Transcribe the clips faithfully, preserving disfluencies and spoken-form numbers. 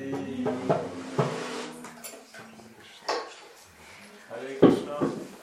Hare Krishna.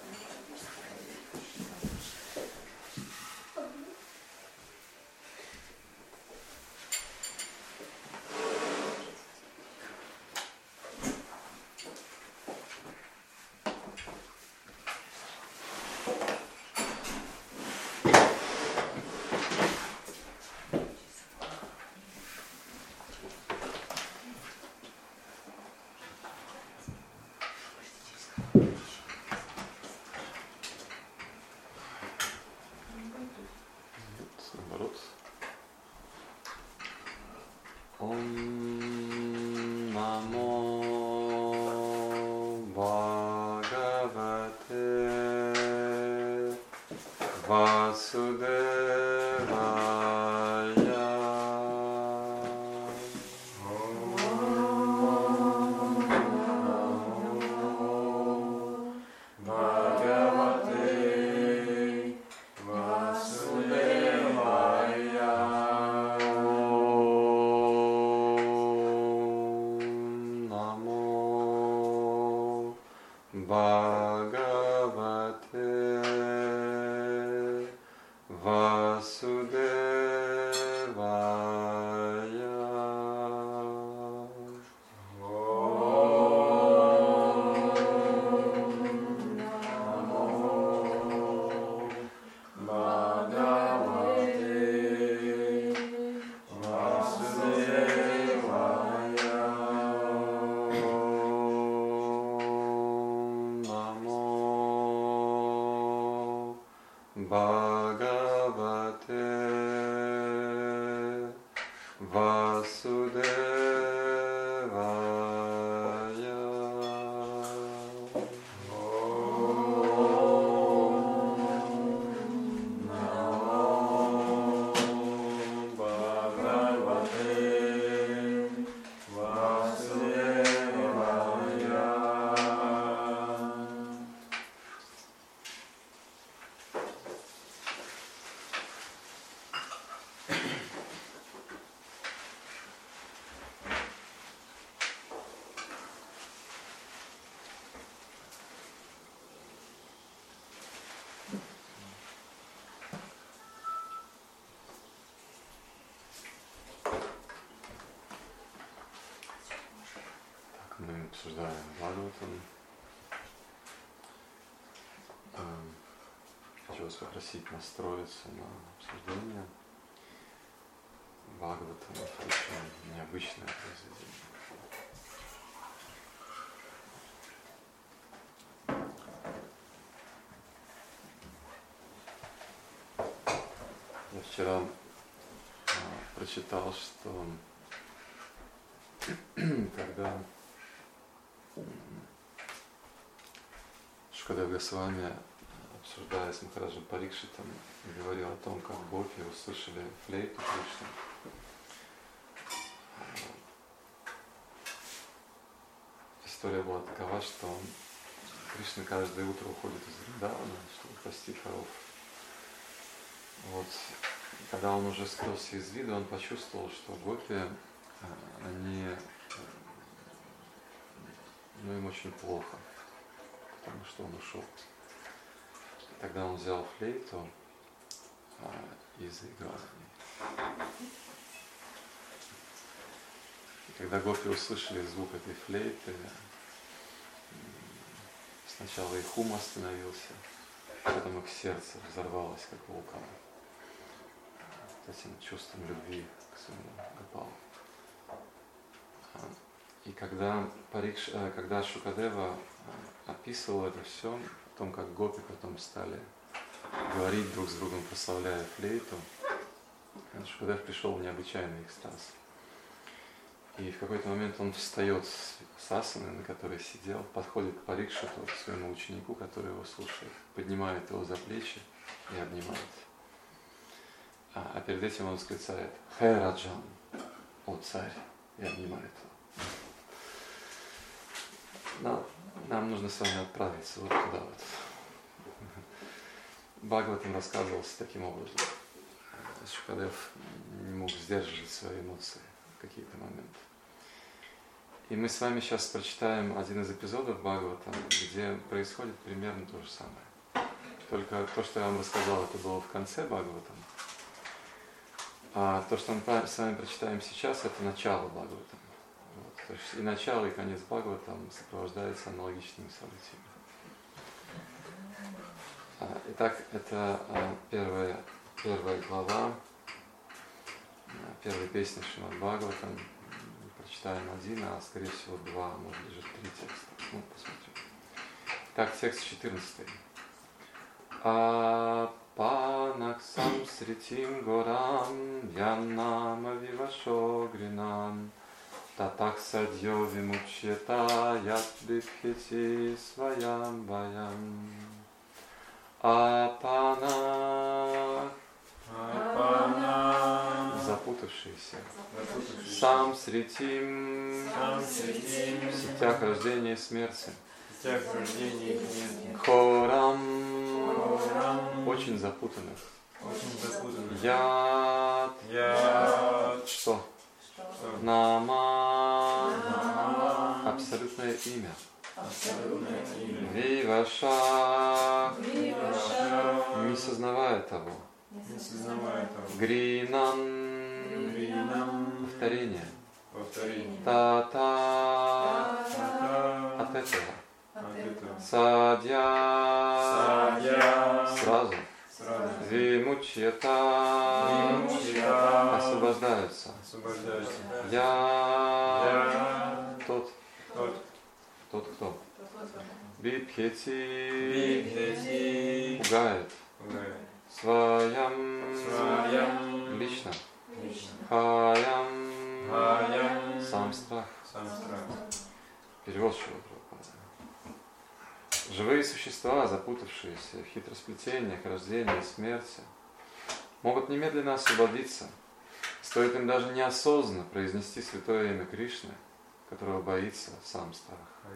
Мы обсуждаем Бхагаватам. Хочу вас попросить настроиться на обсуждение. Бхагаватам — это очень необычное произведение. Я вчера а, прочитал, что когда Шукадев Госвами, обсуждая с Махараджем Парикшитом, говорил о том, как гопи услышали флейту Кришны. История была такова, что Кришна каждое утро уходит из Вриндавана, чтобы пасти коров. Вот. Когда он уже скрылся из виду, он почувствовал, что гопи, они, ну, им очень плохо, потому что он ушел. Тогда он взял флейту а, и заиграл на ней. И когда гопи услышали звук этой флейты, сначала их ум остановился, потом их сердце взорвалось, как вулкан, этим чувством любви к своему Гопалу. И когда, Парикш, когда Шукадева описывал это все, о том, как гопи потом стали говорить друг с другом, прославляя флейту, Шукадев пришел в необычайный экстаз. И в какой-то момент он встает с асаны, на которой сидел, подходит к Парикшиту, к своему ученику, который его слушает, поднимает его за плечи и обнимает. А, а перед этим он восклицает: «Хэ Раджан, о царь!» и обнимает его. Но нам нужно с вами отправиться вот туда вот. Бхагаватам рассказывался таким образом. Шукадев не мог сдерживать свои эмоции в какие-то моменты. И мы с вами сейчас прочитаем один из эпизодов Бхагаватам, где происходит примерно то же самое. Только то, что я вам рассказал, это было в конце Бхагаватам. А то, что мы с вами прочитаем сейчас, это начало Бхагаватам. Вот. То есть и начало, и конец Бхагаватам сопровождаются аналогичными событиями. Итак, это первая, первая глава, первая песня Шримад Бхагаватам. Прочитаем один, а скорее всего два, может даже три текста. Ну, посмотрим. Так, текст четырнадцатый. Апанаксам сритим горам яннама вивашо гринам татаксадьо вимучьета ятбипхити своям баям. Апанак запутавшийся, сам сритим в сетях рождения и смерти, хорам очень запутанных, яд что? Нама абсолютное имя. Виваша не сознавая того. Не сознавая того. Гринам, Гринам повторение. Повторение. Та-та от этого. От этого. Садья, Садья сразу. Сразу. Вимучьета, Вимучьета освобождаются. Освобождаются. Я, Я тот, тот, тот кто? Бипхети, Бипхети пугает. пугает. Своям, Своям лично. лично. Хаям, Хаям сам страх. сам страх. Перевод Шрила Прабхупады. Живые существа, запутавшиеся в хитросплетениях рождения и смерти, могут немедленно освободиться. Стоит им даже неосознанно произнести святое имя Кришны, которого боится сам страх.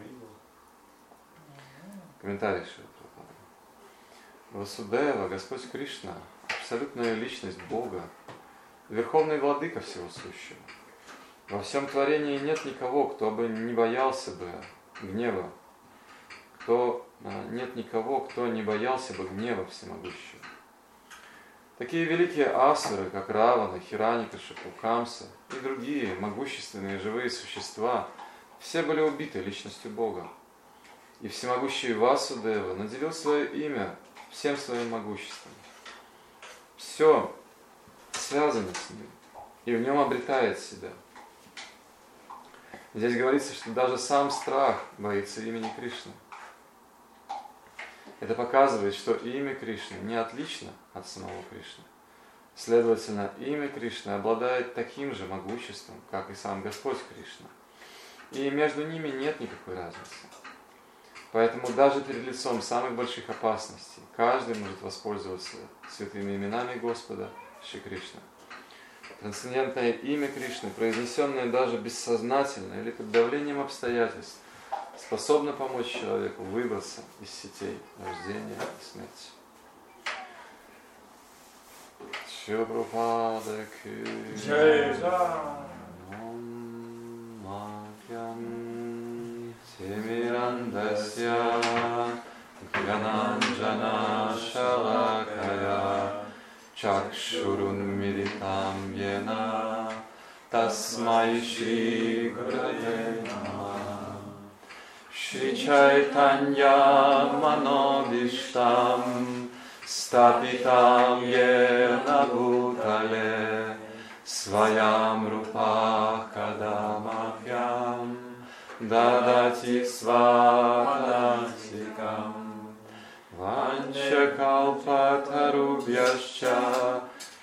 Комментарий Шрила Прабхупады. Васудева, Господь Кришна, абсолютная личность Бога, верховный владыка всего сущего. Во всем творении нет никого, кто бы не боялся бы гнева, кто, нет никого, кто не боялся бы гнева всемогущего. Такие великие асуры, как Равана, Хираньякашипу, Камса и другие могущественные живые существа, все были убиты личностью Бога. И всемогущий Васудева наделил свое имя всем своим могуществом. Все связано с ним, и в нем обретает себя. Здесь говорится, что даже сам страх боится имени Кришны. Это показывает, что имя Кришны не отлично от самого Кришны. Следовательно, имя Кришны обладает таким же могуществом, как и сам Господь Кришна. И между ними нет никакой разницы. Поэтому даже перед лицом самых больших опасностей каждый может воспользоваться святыми именами Господа Шри Кришны. Трансцендентное имя Кришны, произнесенное даже бессознательно или под давлением обстоятельств, способно помочь человеку выбраться из сетей рождения и смерти. Шрила Прабхупада ки Джай. Тимирандасья Гянанджана Шалакая Чакшурун Милитам Йена Тасмай Шри Гурave Намah. Шри Чайтанья Манобиштам Стапитам Йена Бхутале Сваям Рупа Кадамахьям Дадати свадатикам Ванчакалпатарубьяшча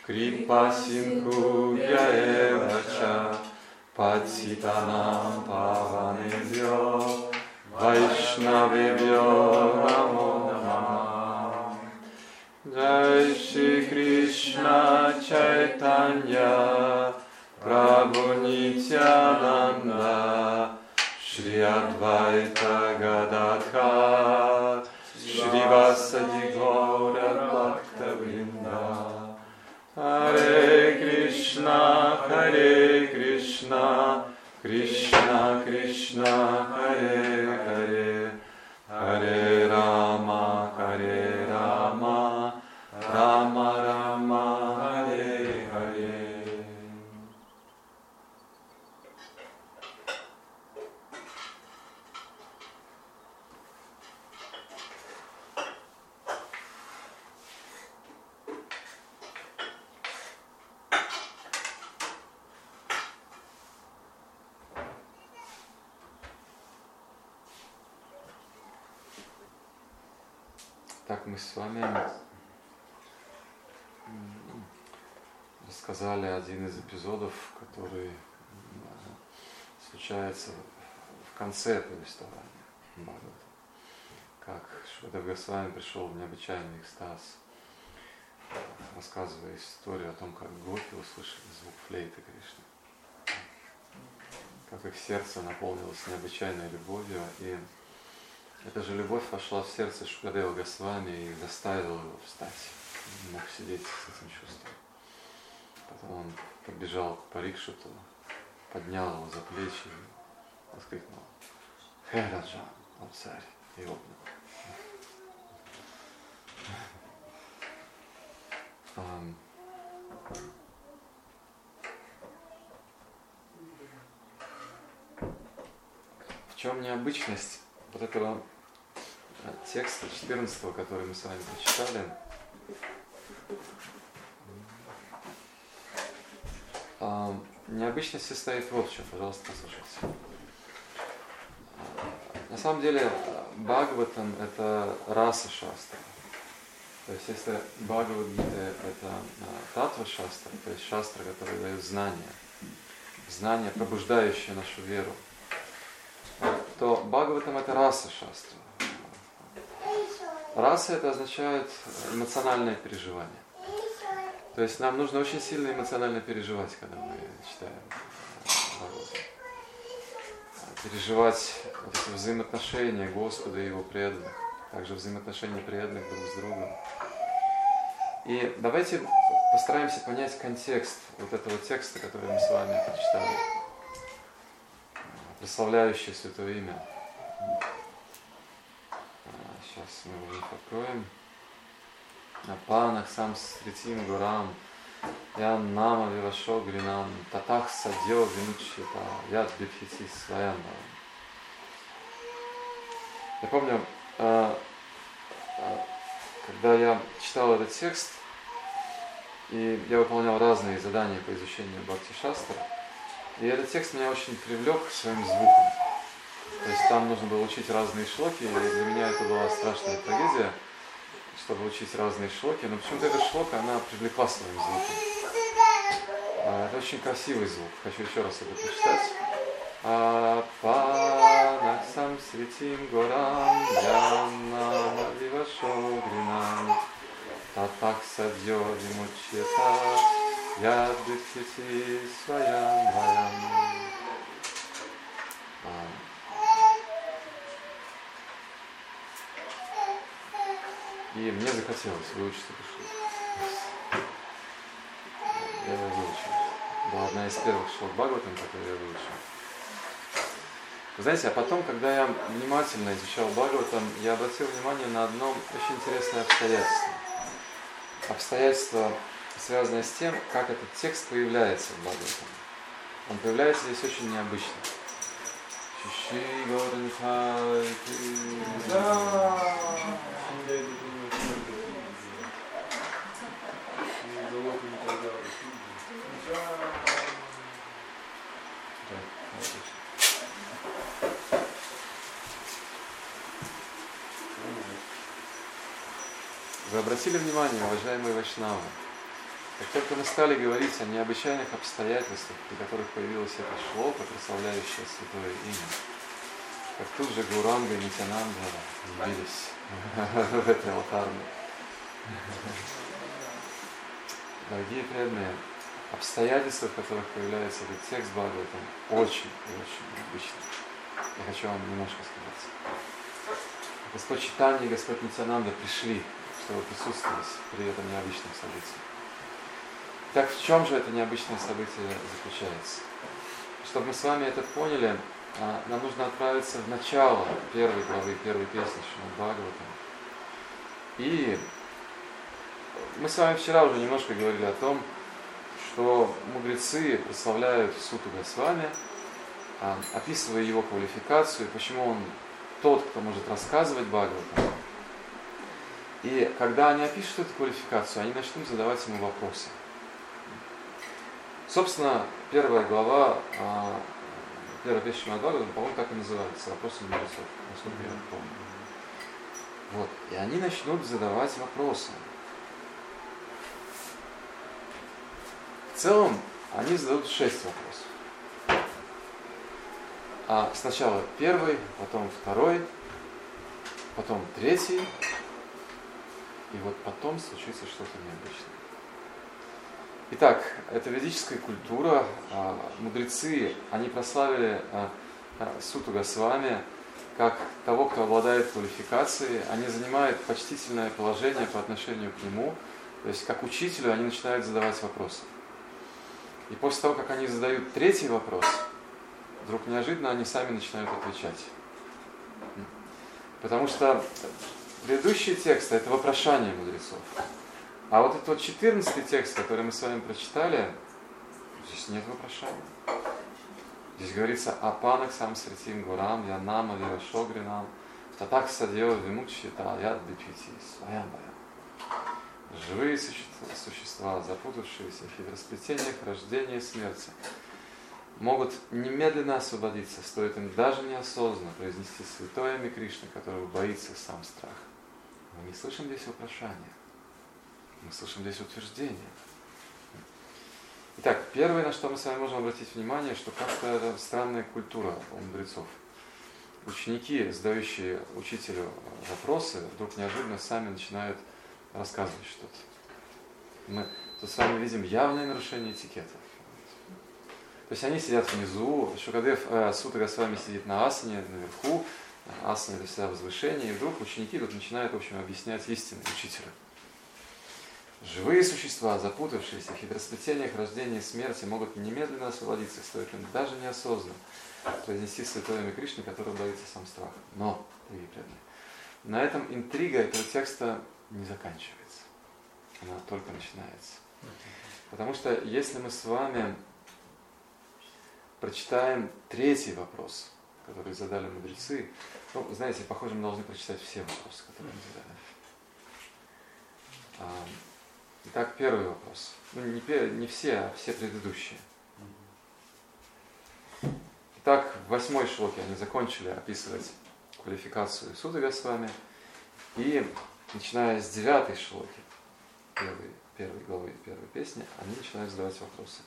Крипасинхубьяевача Патитанам паванебьо Вайшнавебьо намо намah. Джай Шри Кришна Чайтанья Прабху Нитянанда Шри Адвайта Гададхар Шри Васади Гора Бхактавринда. Харе Кришна, Харе Кришна, Кришна Кришна так мы с вами рассказали один из эпизодов, который случается в конце повествования Бхагавата. Как Шукадев Госвами пришел в необычайный экстаз, рассказывая историю о том, как гопи услышали звук флейты Кришны. Как их сердце наполнилось необычайной любовью, и эта же любовь вошла в сердце Шукадева Госвами и заставила его встать. Он не мог сидеть с этим чувством. Потом он подбежал к Парикшиту, поднял его за плечи и воскликнул: «Хэ, Раджа, он царь!» и обнял. Um, в чем необычность вот этого текста четырнадцатого, который мы с вами прочитали? Um, необычность состоит вот в чем, пожалуйста, послушайте. На самом деле Бхагаватам — это раса шастра. То есть если Бхагавад-гита — это татва-шастра, то есть шастра, который дает знания, знания, пробуждающие нашу веру, то Бхагаватам — это раса шастра. Раса — это означает эмоциональное переживание. То есть нам нужно очень сильно эмоционально переживать, когда мы читаем Бхагаватам. Переживать вот эти взаимоотношения Господа и Его преданных, также взаимоотношения преданных друг с другом. И давайте постараемся понять контекст вот этого текста, который мы с вами прочитали, прославляющий Святое Имя. Сейчас мы его откроем. Апанах сам стритим гурам, ян нама вирашо гринам, татах садьо винучита, яд бипхити своям. Я помню, когда я читал этот текст, и я выполнял разные задания по изучению Бхакти-шастра, и этот текст меня очень привлек своим звуком. То есть там нужно было учить разные шлоки, и для меня это была страшная трагедия, чтобы учить разные шлоки, но почему-то эта шлока, она привлекла своим звуком. Это очень красивый звук. Хочу еще раз это прочитать. Апанаксам сритим горам янна вивашо гринам татак садьо вимучета яддхити своям ваям. И мне захотелось выучить эту шлоку. Я ее выучил. Была одна из первых шлок Бхагаватам, которую я выучил. Вы знаете, а потом, когда я внимательно изучал Бхагаватам, я обратил внимание на одно очень интересное обстоятельство. Обстоятельство, связанное с тем, как этот текст появляется в Бхагаватам. Он появляется здесь очень необычно. Вы обратили внимание, уважаемые вайшнавы, как только мы стали говорить о необычайных обстоятельствах, при которых появилась эта шлока, прославляющая Святое Имя, как тут же Гауранга и Нитянанда явились в этой алтарной. Дорогие преданные, обстоятельства, в которых появляется этот текст Бхагаватам, очень и очень необычны. Я хочу вам немножко сказать. Господь Чайтанья и Господь Нитянанда пришли, чтобы присутствовать при этом необычном событии. Так в чем же это необычное событие заключается? Чтобы мы с вами это поняли, нам нужно отправиться в начало первой главы, первой песни Шримад Бхагаватам. И мы с вами вчера уже немножко говорили о том, что мудрецы прославляют Суту Госвами, описывая его квалификацию, почему он тот, кто может рассказывать Бхагаватам. И когда они опишут эту квалификацию, они начнут задавать ему вопросы. Собственно, первая глава, первая песня Шримад Бхагаватам, по-моему, так и называется, вопросы мудрецов, насколько я помню. Вот. И они начнут задавать вопросы. В целом, они зададут шесть вопросов. А сначала первый, потом второй, потом третий, и вот потом случится что-то необычное. Итак, это ведическая культура. Мудрецы, они прославили Суту Госвами как того, кто обладает квалификацией. Они занимают почтительное положение по отношению к нему. То есть, как учителю, они начинают задавать вопросы. И после того, как они задают третий вопрос, вдруг неожиданно они сами начинают отвечать. Потому что предыдущий текст – это вопрошание мудрецов. А вот этот вот четырнадцатый текст, который мы с вами прочитали, здесь нет вопрошания. Здесь говорится о панах сам сретим гурам, янама вирашогринам, татак садьё вимучита яд бипити своям боям. Живые существа, существа, запутавшиеся в хитросплетениях рождения и смерти, могут немедленно освободиться, стоит им даже неосознанно произнести святое имя Кришны, которого боится сам страх. Мы не слышим здесь вопрошания, мы слышим здесь утверждение. Итак, первое, на что мы с вами можем обратить внимание, что как-то странная культура у мудрецов. Ученики, задающие учителю вопросы, вдруг неожиданно сами начинают рассказывать что-то. Мы тут с вами видим явное нарушение этикета. То есть они сидят внизу, Шукадев, э, Сута Госвами сидит на асане, наверху, асана это всегда возвышение, и вдруг ученики тут начинают, в общем, объяснять истины учителя. Живые существа, запутавшиеся в хитросплетениях рождения и смерти, могут немедленно освободиться, стоит им даже неосознанно произнести святое имя Кришны, которого боится сам страх. Но, дорогие преданные, на этом интрига этого текста не заканчивается. Она только начинается. Потому что если мы с вами прочитаем третий вопрос, который задали мудрецы, ну, знаете, похоже, мы должны прочитать все вопросы, которые они задали. Итак, первый вопрос. Ну, не, не все, а все предыдущие. Итак, в восьмой шлоке они закончили описывать квалификацию Суты Госвами, и начиная с девятой шлоки, первой, первой главы первой песни, они начинают задавать вопросы.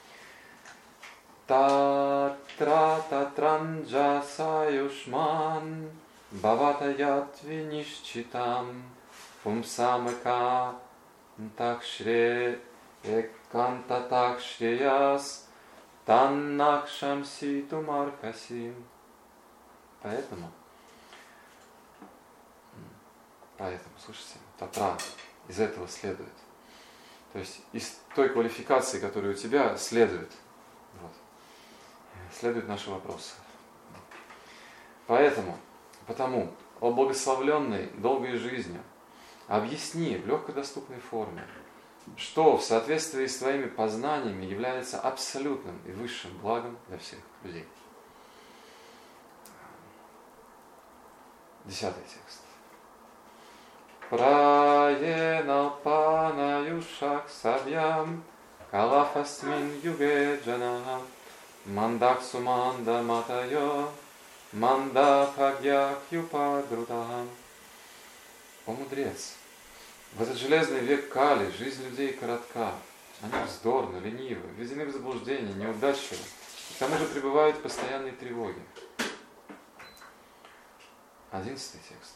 Татра татранджа саюшман бхавата ятви нишчитам пумсамака такшре эканта такшреяс таннакшам ситумархасим. Поэтому Поэтому, слушайте, татра, из этого следует. То есть из той квалификации, которая у тебя, следует. Вот, следуют наши вопросы. Поэтому, потому, о благословленной долгой жизнью, объясни в легкодоступной форме, что в соответствии с твоими познаниями является абсолютным и высшим благом для всех людей. Десятый текст. Праена панаюшак сабьям калафасмин юге джана мандаксу манда матайо манда пагьяк юпадрудам. О мудрец, в этот железный век Кали жизнь людей коротка. Они вздорны, ленивы, введены в заблуждение, неудачливы. К тому же пребывают в постоянной тревоге. Одиннадцатый текст.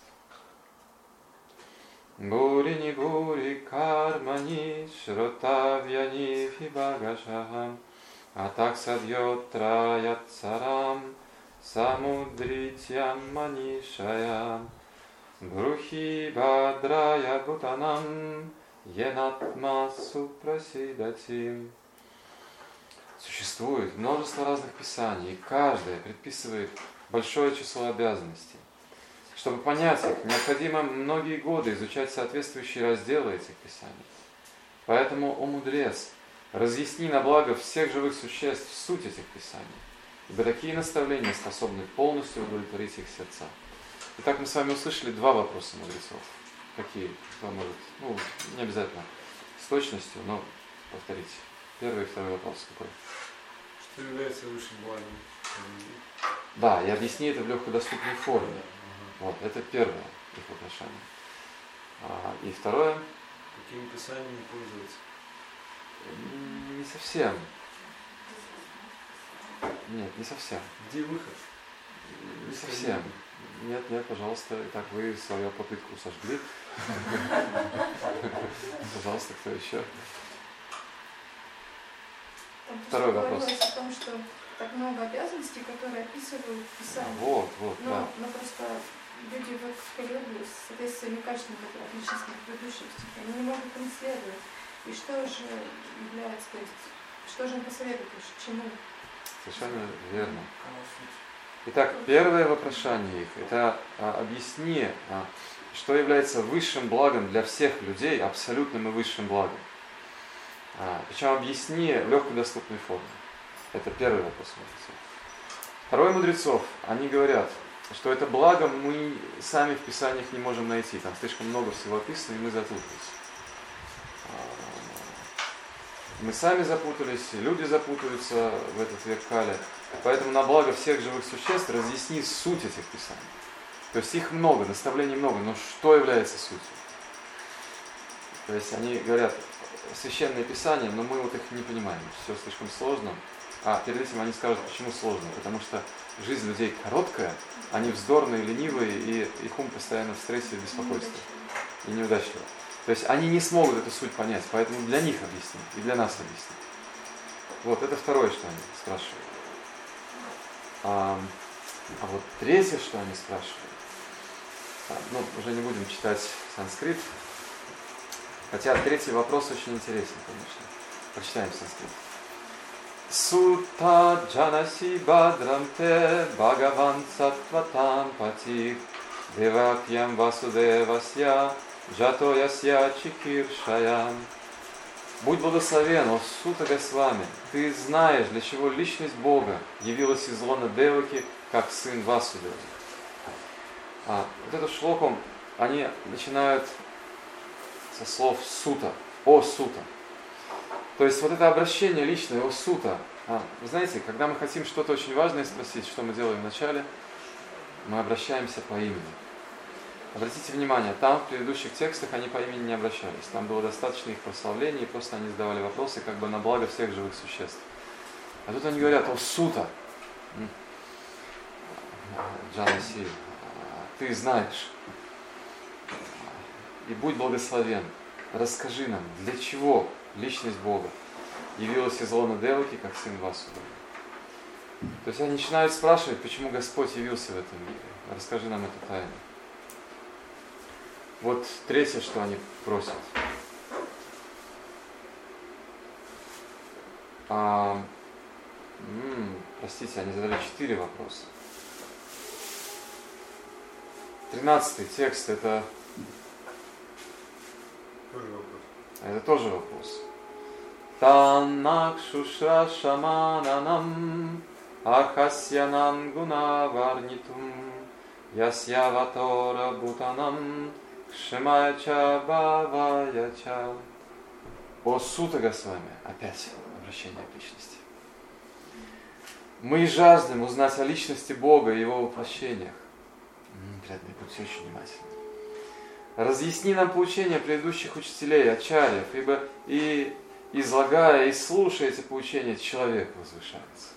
Бурини бури кармани шротавьяни фибагашахам атак садьот траят сарам самудритям манишаям брухи бадрая бутанам енатма супрасидатим. Существует множество разных писаний, и каждое предписывает большое число обязанностей. Чтобы понять их, необходимо многие годы изучать соответствующие разделы этих писаний. Поэтому, о мудрец, разъясни на благо всех живых существ суть этих писаний, ибо такие наставления способны полностью удовлетворить их сердца. Итак, мы с вами услышали два вопроса мудрецов. Какие? Кто может? Ну, не обязательно с точностью, но повторите. Первый и второй вопрос какой? Что является высшим благом? Да, и объясни это в легкодоступной форме. Вот, это первое. их вопрошаниям. А, и второе. Какими писаниями пользоваться? Не совсем. Нет, не совсем. Где выход? Не совсем. Нет, нет, пожалуйста. Итак, вы свою попытку сожгли. Пожалуйста, кто еще? Второй вопрос. О том, что так много обязанностей, которые описывают Писание. Вот, вот, но, да. но просто люди в периоде с соответствием качеством, которые отличаются от предыдущих стихов, они не могут им следовать. И что же является, то есть, что же им посоветуешь, чему? Совершенно верно. Итак, первое вопрошание их, это а, объясни, а, что является высшим благом для всех людей, абсолютным и высшим благом. А, причем объясни в легкой доступной форме. Это первый вопрос мудрецов. Второй мудрецов, они говорят, что это благо мы сами в Писаниях не можем найти. Там слишком много всего описано, и мы запутались. Мы сами запутались, и люди запутаются в этот век Кали. Поэтому на благо всех живых существ разъясни суть этих Писаний. То есть их много, наставлений много, но что является сутью? То есть они говорят, священные Писания, но мы вот их не понимаем, все слишком сложно. А перед этим они скажут, почему сложно? Потому что жизнь людей короткая, они вздорные, ленивые, и их ум постоянно в стрессе и беспокойстве. И неудачливы. То есть они не смогут эту суть понять, поэтому для них объясни, и для нас объясни. Вот, это второе, что они спрашивают. А, а вот третье, что они спрашивают, а, ну, уже не будем читать санскрит, хотя третий вопрос очень интересен, конечно. Прочитаем санскрит. Сута джанаси бадрам те бхагаван саттватам пати девакьям васудевасья джато ясья чикиршаям. Будь благословен, о Сута Госвами, ты знаешь, для чего личность Бога явилась из лона Деваки, как сын Васудевы. А, вот эту шлоку они начинают со слов Сута, о Сута. То есть вот это обращение личное, о Сута. А, вы знаете, когда мы хотим что-то очень важное спросить, что мы делаем вначале, мы обращаемся по имени. Обратите внимание, там в предыдущих текстах они по имени не обращались. Там было достаточно их прославления, и просто они задавали вопросы как бы на благо всех живых существ. А тут они говорят, о Сута, Джанаси, ты знаешь, и будь благословен, расскажи нам, для чего личность Бога явилась из лона Деваки, как сын Васудевы. То есть они начинают спрашивать, почему Господь явился в этом мире. Расскажи нам эту тайну. Вот третье, что они просят. А, м, простите, они задали четыре вопроса. Тринадцатый текст, это... Тоже вопрос. Это тоже вопрос. Таннак шушра шамананам архасянам гунаварнитум ясьяватора бутанам шимача баваяча. О Сута Госвами, опять обращение к личности. Мы жаждем узнать о личности Бога и Его воплощениях. Преданные, будьте очень внимательны. Разъясни нам поучения предыдущих учителей, ачарьев, ибо и излагая, и слушая эти поучения, человек возвышается.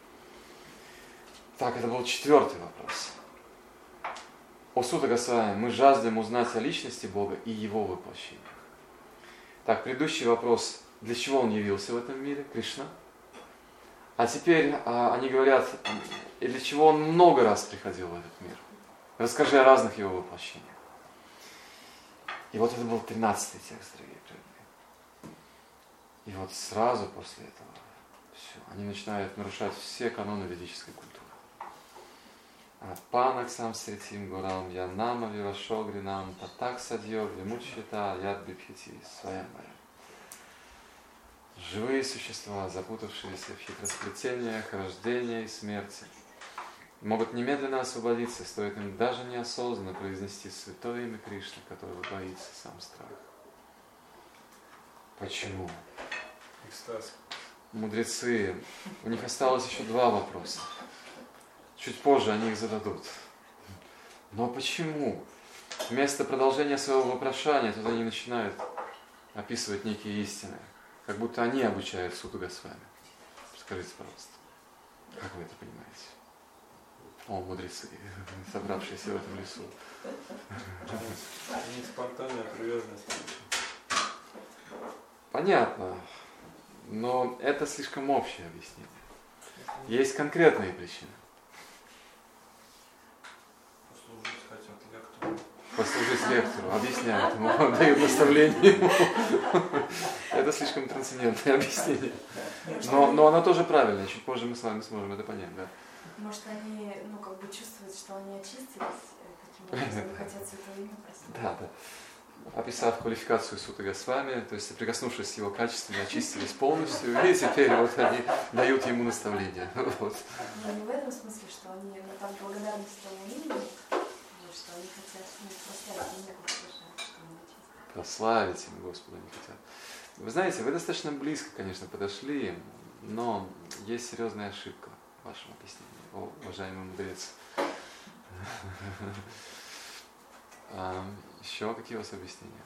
Так, это был четвертый вопрос. О Сута Госвами, мы жаждем узнать о личности Бога и Его воплощениях. Так, предыдущий вопрос, для чего Он явился в этом мире, Кришна. А теперь а, они говорят, и для чего Он много раз приходил в этот мир. Расскажи о разных Его воплощениях. И вот это был тринадцатый текст, дорогие преданные. И вот сразу после этого все, они начинают нарушать все каноны ведической культуры. Панак сам сретим гурам, я нама вивашогринам, татак садьё, вимучита, яд бипхити, своя моя. Живые существа, запутавшиеся в хитросплетениях рождения и смерти, могут немедленно освободиться, стоит им даже неосознанно произнести святое имя Кришны, которого боится сам страх. Почему? Экстаз. Мудрецы, у них осталось еще два вопроса. Чуть позже они их зададут. Но почему вместо продолжения своего вопрошания, тут они начинают описывать некие истины, как будто они обучают Суту Госвами. Скажите, пожалуйста, как вы это понимаете? О, мудрецы, собравшиеся в этом лесу. Не спонтанная привязанность. Понятно, но это слишком общее объяснение. Есть конкретные причины. Послужить хотят лектору. Послужить лектору, объясняют ему, дают наставление ему. Это слишком трансцендентное объяснение. Но, но оно тоже правильное, чуть позже мы с вами сможем это понять, да. Может, они, ну, как бы чувствуют, что они очистились, таким образом хотят святое имя просить. Да, да. Описав квалификацию Суты Госвами, то есть соприкоснувшись с его качествами, очистились полностью, и теперь вот они дают ему наставления. Вот. Но не в этом смысле, что они ну, там благодарность тому имени, что они хотят ну, прославить имя Господа, что они очистились. Прославить им Господа не хотят. Вы знаете, вы достаточно близко, конечно, подошли, но есть серьезная ошибка в вашем объяснении, о, уважаемый мудрец. Еще какие у вас объяснения?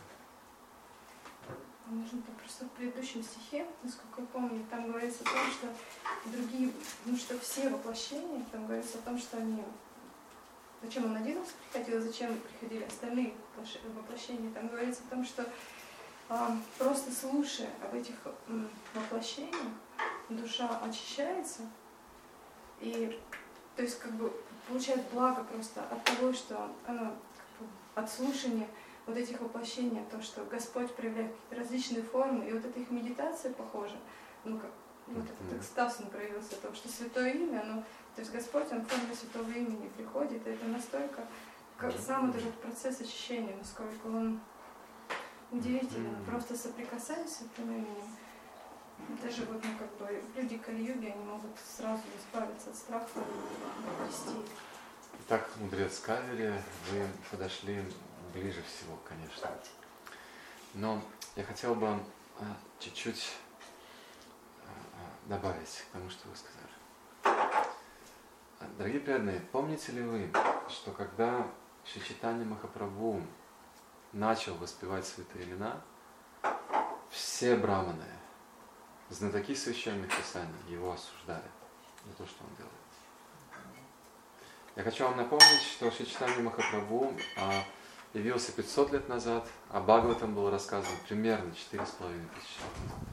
Нужно просто в предыдущем стихе, насколько я помню, там говорится о том, что другие, ну что все воплощения, там говорится о том, что они, зачем он один раз приходил, зачем приходили остальные воплощения, там говорится о том, что а, просто слушая об этих м, воплощениях, душа очищается и, то есть, как бы получает благо просто от того, что она от слушания вот этих воплощений, то, что Господь проявляет какие-то различные формы, и вот эта их медитация похожа, ну, как вот этот экстаз он проявился, о том, что Святое Имя, ну, то есть Господь, Он в форме Святого Имени приходит, и это настолько, как сам этот процесс очищения, насколько он удивительно, просто соприкасаясь с Святым Именем, даже вот, ну, как бы, люди Кали-юги, они могут сразу избавиться от страха и обрести. Так, мудрец Кавели, вы подошли ближе всего, конечно. Но я хотел бы а, чуть-чуть а, добавить к тому, что вы сказали. Дорогие преданные, помните ли вы, что когда Шри Чайтанья Махапрабху начал воспевать святые имена, все браманы, знатоки священных писаний, его осуждали за то, что он делает. Я хочу вам напомнить, что Шри Чайтанья Махапрабху а, явился пятьсот лет назад, а Бхагаватам было рассказано примерно четыре с половиной тысячи лет назад.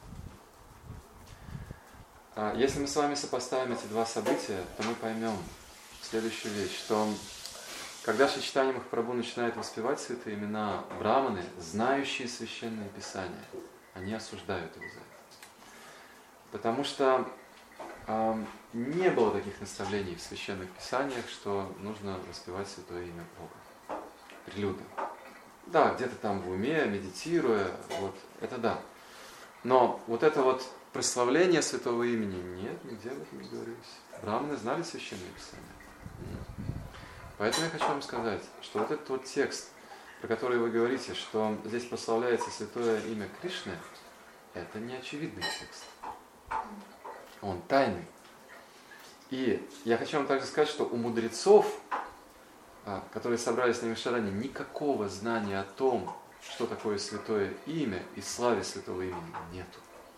А, если мы с вами сопоставим эти два события, то мы поймем следующую вещь, что когда Шри Чайтанья Махапрабху начинает воспевать святые имена, браманы, знающие священные писания, они осуждают его за это. Потому что э, не было таких наставлений в священных писаниях, что нужно воспевать святое имя Бога прилюдно. Да, где-то там в уме, медитируя, вот, это да. Но вот это вот прославление святого имени, нет, нигде об этом не говорилось. Браманы знали священные писания. Поэтому я хочу вам сказать, что вот этот вот текст, про который вы говорите, что здесь прославляется святое имя Кришны, это не очевидный текст. Он тайный. И я хочу вам также сказать, что у мудрецов, которые собрались на Вишаране, никакого знания о том, что такое святое имя и славе святого имени, нету.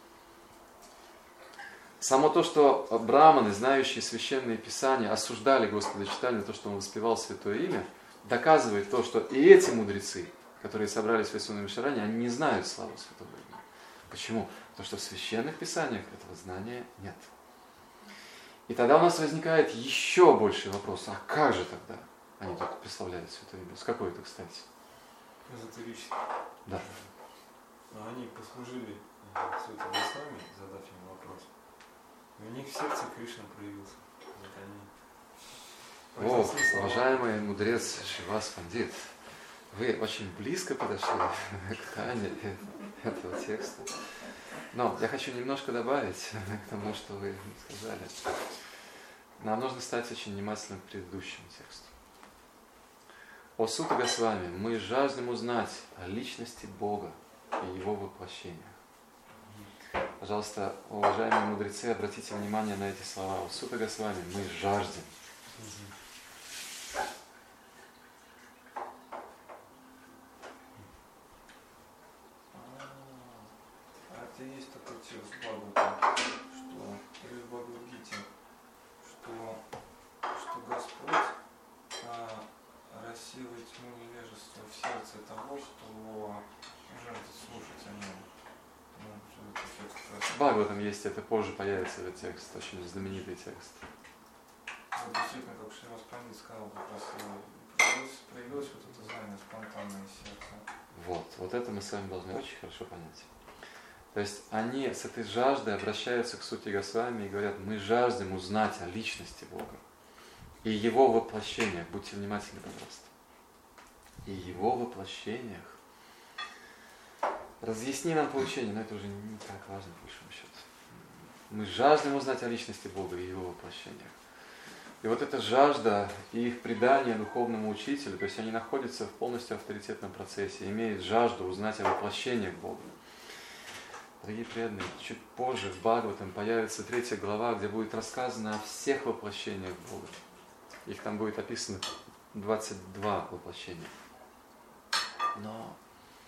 Само то, что браманы, знающие священные писания, осуждали Господа Чайтанью за то, что он воспевал святое имя, доказывает то, что и эти мудрецы, которые собрались в Вайсуна Вишаране, они не знают славу святого имени. Почему? Потому что в священных писаниях этого знания нет. И тогда у нас возникает еще больший вопрос, а как же тогда они тут прославляют святое имя? С какой это, кстати? Эзотерически. Да. Но они послужили святым Госвами, задав ему вопрос. И у них в сердце Кришна проявился. Вот они. О, уважаемый мудрец Шривас Пандит, вы очень близко подошли к тайне этого текста. Но я хочу немножко добавить к тому, что вы сказали. Нам нужно стать очень внимательным к предыдущему тексту. О Сута Госвами, мы жаждем узнать о личности Бога и Его воплощениях. Пожалуйста, уважаемые мудрецы, обратите внимание на эти слова. О Сута Госвами, мы жаждем. текст Бхагавата, что или в Бхагавад-гите, что, что Господь а, рассеивает тьму невежества в сердце того, кто жаждет слушать о нем. Ну, это текст как раз. В Бхагаватам есть, это позже появится этот текст, очень знаменитый текст. Вот действительно, как Шримас Пандит сказал, как раз проявилось, проявилось вот это знание спонтанное из сердца. Вот, вот это мы с вами должны очень хорошо понять. То есть они с этой жаждой обращаются к Сути Госвами и говорят, мы жаждем узнать о личности Бога и Его воплощениях. Будьте внимательны, пожалуйста. И Его воплощениях. Разъясни нам поучение, но это уже не так важно, по большому счету. Мы жаждем узнать о личности Бога и Его воплощениях. И вот эта жажда и их предание духовному учителю, то есть они находятся в полностью авторитетном процессе, имеют жажду узнать о воплощениях Бога. Дорогие преданные, чуть позже в Бхагаватам появится третья глава, где будет рассказано о всех воплощениях Бога. Их там будет описано двадцать два воплощения. Но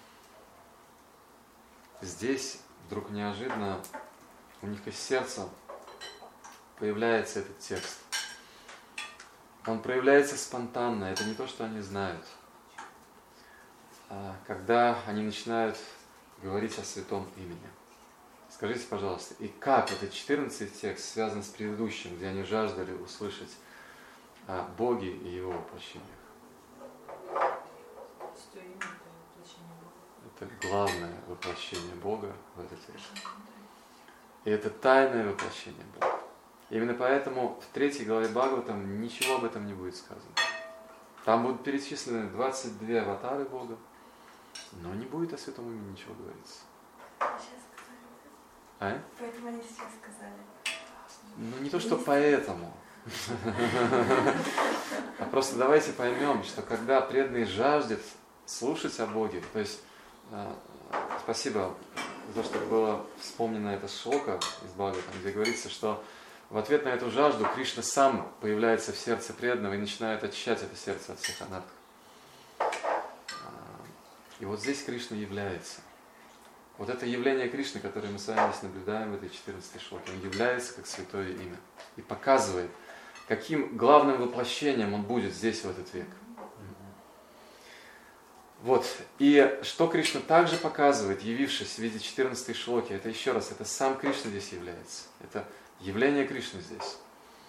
здесь вдруг неожиданно у них из сердца появляется этот текст. Он проявляется спонтанно, это не то, что они знают. А когда они начинают говорить о святом имени. Скажите, пожалуйста, и как этот четырнадцатый текст связан с предыдущим, где они жаждали услышать о Боге и Его воплощениях? Это главное воплощение Бога в этот текст. И это тайное воплощение Бога. Именно поэтому в третьей главе Бхагаватам ничего об этом не будет сказано. Там будут перечислены двадцать две аватары Бога, но не будет о святом имени ничего говориться. Сейчас сказали. А? Поэтому они сейчас сказали. Ну не то, что поэтому. А просто давайте поймем, что когда преданный жаждет слушать о Боге, то есть спасибо за то, что было вспомнено это шлока из Бхагаватам, где говорится, что в ответ на эту жажду Кришна сам появляется в сердце преданного и начинает очищать это сердце от всех анархов. И вот здесь Кришна является. Вот это явление Кришны, которое мы с вами здесь наблюдаем в этой четырнадцатой шлоке, он является как святое имя и показывает, каким главным воплощением он будет здесь в этот век. Вот. И что Кришна также показывает, явившись в виде четырнадцатой шлоки, это еще раз, это сам Кришна здесь является. Это явление Кришны здесь.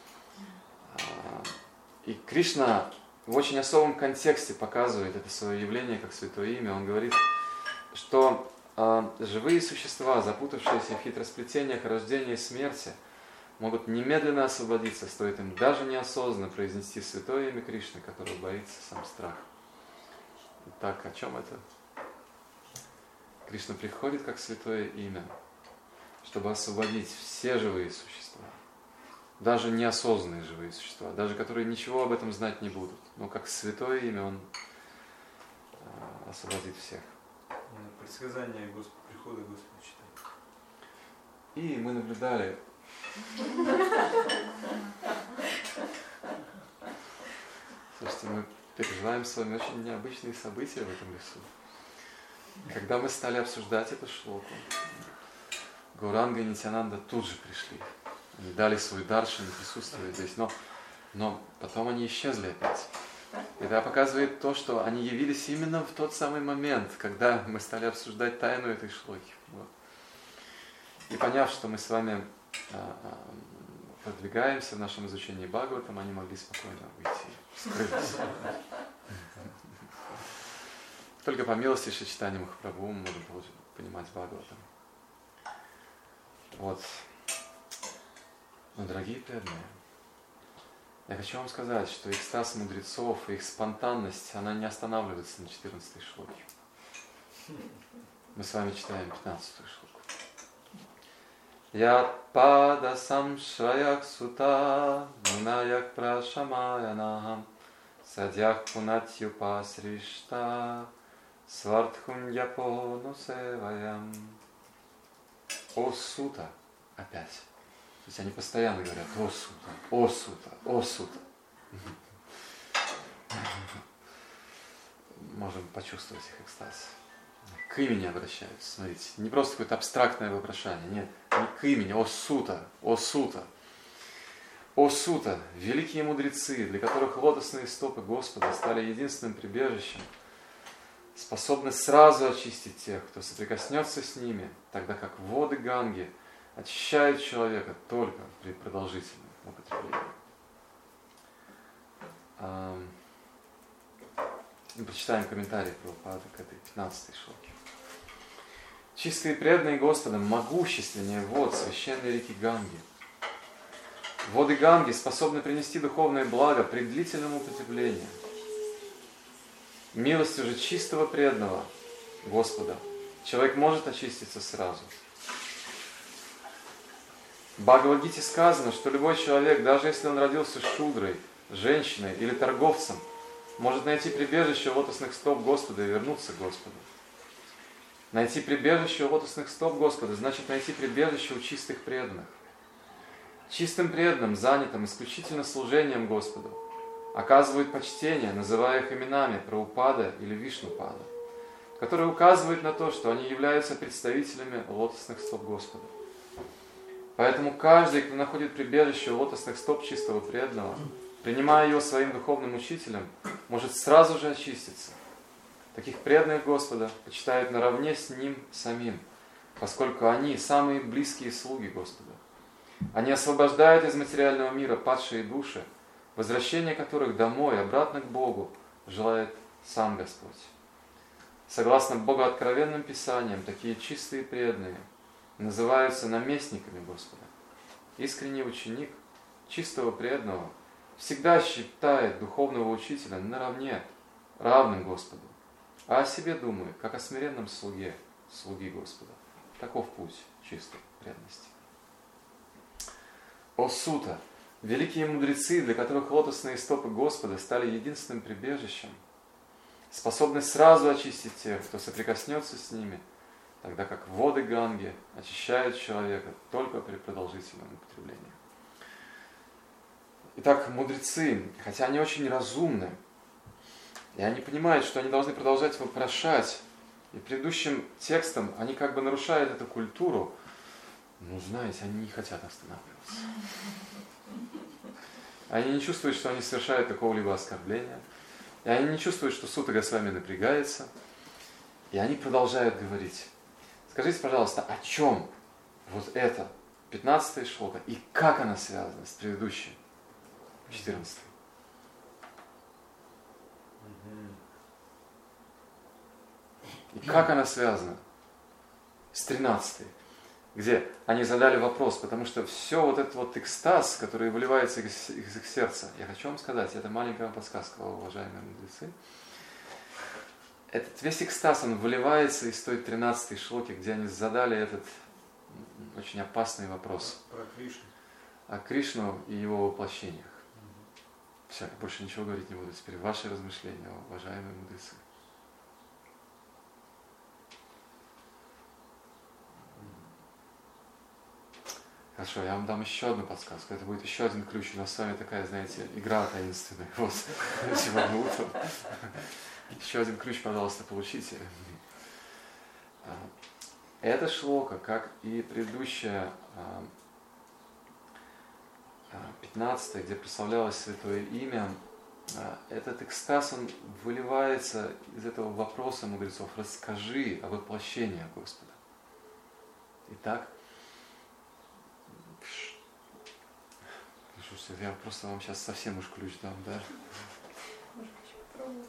И Кришна в очень особом контексте показывает это свое явление как святое имя. Он говорит, что живые существа, запутавшиеся в хитросплетениях рождения и смерти, могут немедленно освободиться, стоит им даже неосознанно произнести святое имя Кришны, которого боится сам страх. Итак, о чем это? Кришна приходит как святое имя, чтобы освободить все живые существа, даже неосознанные живые существа, даже которые ничего об этом знать не будут. Но как святое имя Он освободит всех. Предсказание Госп... прихода Господа читать. И мы наблюдали Слушайте, мы переживаем с вами очень необычные события в этом лесу. Когда мы стали обсуждать эту шлоку, Гауранга и Нитьянанда тут же пришли. Они дали свой даршан и присутствовали здесь, но, но потом они исчезли опять. Это показывает то, что они явились именно в тот самый момент, когда мы стали обсуждать тайну этой шлоки. Вот. И поняв, что мы с вами а, а, продвигаемся в нашем изучении Бхагаватам, они могли спокойно уйти, скрыться. Только по милости Шри-Чайтаньи Махапрабху мы можем понимать Бхагаватам. Вот. Но, дорогие преданные, я хочу вам сказать, что экстаз мудрецов и их спонтанность, она не останавливается на четырнадцатой шлоке. Мы с вами читаем пятнадцатую шлоку. Я пада самшраяк сута, нунаяк прашамаянахам, садьях пунатьюпа сришта, свартхуньяпо нусеваям. О сута, опять. То есть они постоянно говорят о сута, о сута, о сута. Можем почувствовать их экстаз. к имени обращаются. Смотрите, не просто какое-то абстрактное вопрошание, нет, не к имени, о сута, о сута. О сута, великие мудрецы, для которых лотосные стопы Господа стали единственным прибежищем, способны сразу очистить тех, кто соприкоснется с ними, тогда как воды Ганги очищают человека только при продолжительном употреблении. Мы прочитаем комментарий Прабхупады к этой пятнадцатой шлоке. Чистые преданные Господа могущественнее вод священной реки Ганги. Воды Ганги способны принести духовное благо при длительном употреблении. Милостью же чистого преданного Господа человек может очиститься сразу. В Бхагавад-гите сказано, что любой человек, даже если он родился шудрой, женщиной или торговцем, может найти прибежище у лотосных стоп Господа и вернуться к Господу. Найти прибежище у лотосных стоп Господа значит найти прибежище у чистых преданных. Чистым преданным, занятым исключительно служением Господу, оказывают почтение, называя их именами Прабхупада или Вишнупада, которые указывают на то, что они являются представителями лотосных стоп Господа. Поэтому каждый, кто находит прибежище у лотосных стоп чистого преданного, принимая его своим духовным учителем, может сразу же очиститься. Таких преданных Господа почитают наравне с Ним самим, поскольку они самые близкие слуги Господа. Они освобождают из материального мира падшие души, возвращение которых домой, обратно к Богу, желает сам Господь. Согласно богооткровенным писаниям, такие чистые преданные называются наместниками Господа. Искренний ученик чистого преданного всегда считает духовного учителя наравне, равным Господу, а о себе думает, как о смиренном слуге, слуги Господа. Таков путь чистой преданности. О сута, великие мудрецы, для которых лотосные стопы Господа стали единственным прибежищем, способны сразу очистить тех, кто соприкоснется с ними, тогда как воды Ганги очищают человека только при продолжительном употреблении. Итак, мудрецы, хотя они очень разумны, и они понимают, что они должны продолжать вопрошать, и предыдущим текстом они как бы нарушают эту культуру, ну, знаете, они не хотят останавливаться. Они не чувствуют, что они совершают какого-либо оскорбления, и они не чувствуют, что Сута Госвами напрягается, и они продолжают говорить. Скажите, пожалуйста, о чем вот эта пятнадцатая шлока, и как она связана с предыдущей, четырнадцатой? И как она связана с тринадцатой, где они задали вопрос, потому что все вот этот вот экстаз, который выливается из, из их сердца, я хочу вам сказать, это маленькая вам подсказка, уважаемые мудрецы, этот весь экстаз, он выливается из той тринадцатой шлоки, где они задали этот очень опасный вопрос. Про Кришну. О Кришну и его воплощениях. Все, я больше ничего говорить не буду. Теперь ваши размышления, уважаемые мудрецы. Хорошо, я вам дам еще одну подсказку. Это будет еще один ключ. У нас с вами такая, знаете, игра таинственная. Вот, сегодня утром. Еще один ключ, пожалуйста, получите. Эта шлока, как и предыдущая пятнадцатая, где прославлялось Святое Имя, этот экстаз, он выливается из этого вопроса мудрецов. Расскажи о воплощении Господа. Итак, слушайте, я просто вам сейчас совсем уж ключ дам, да? Можно еще попробовать.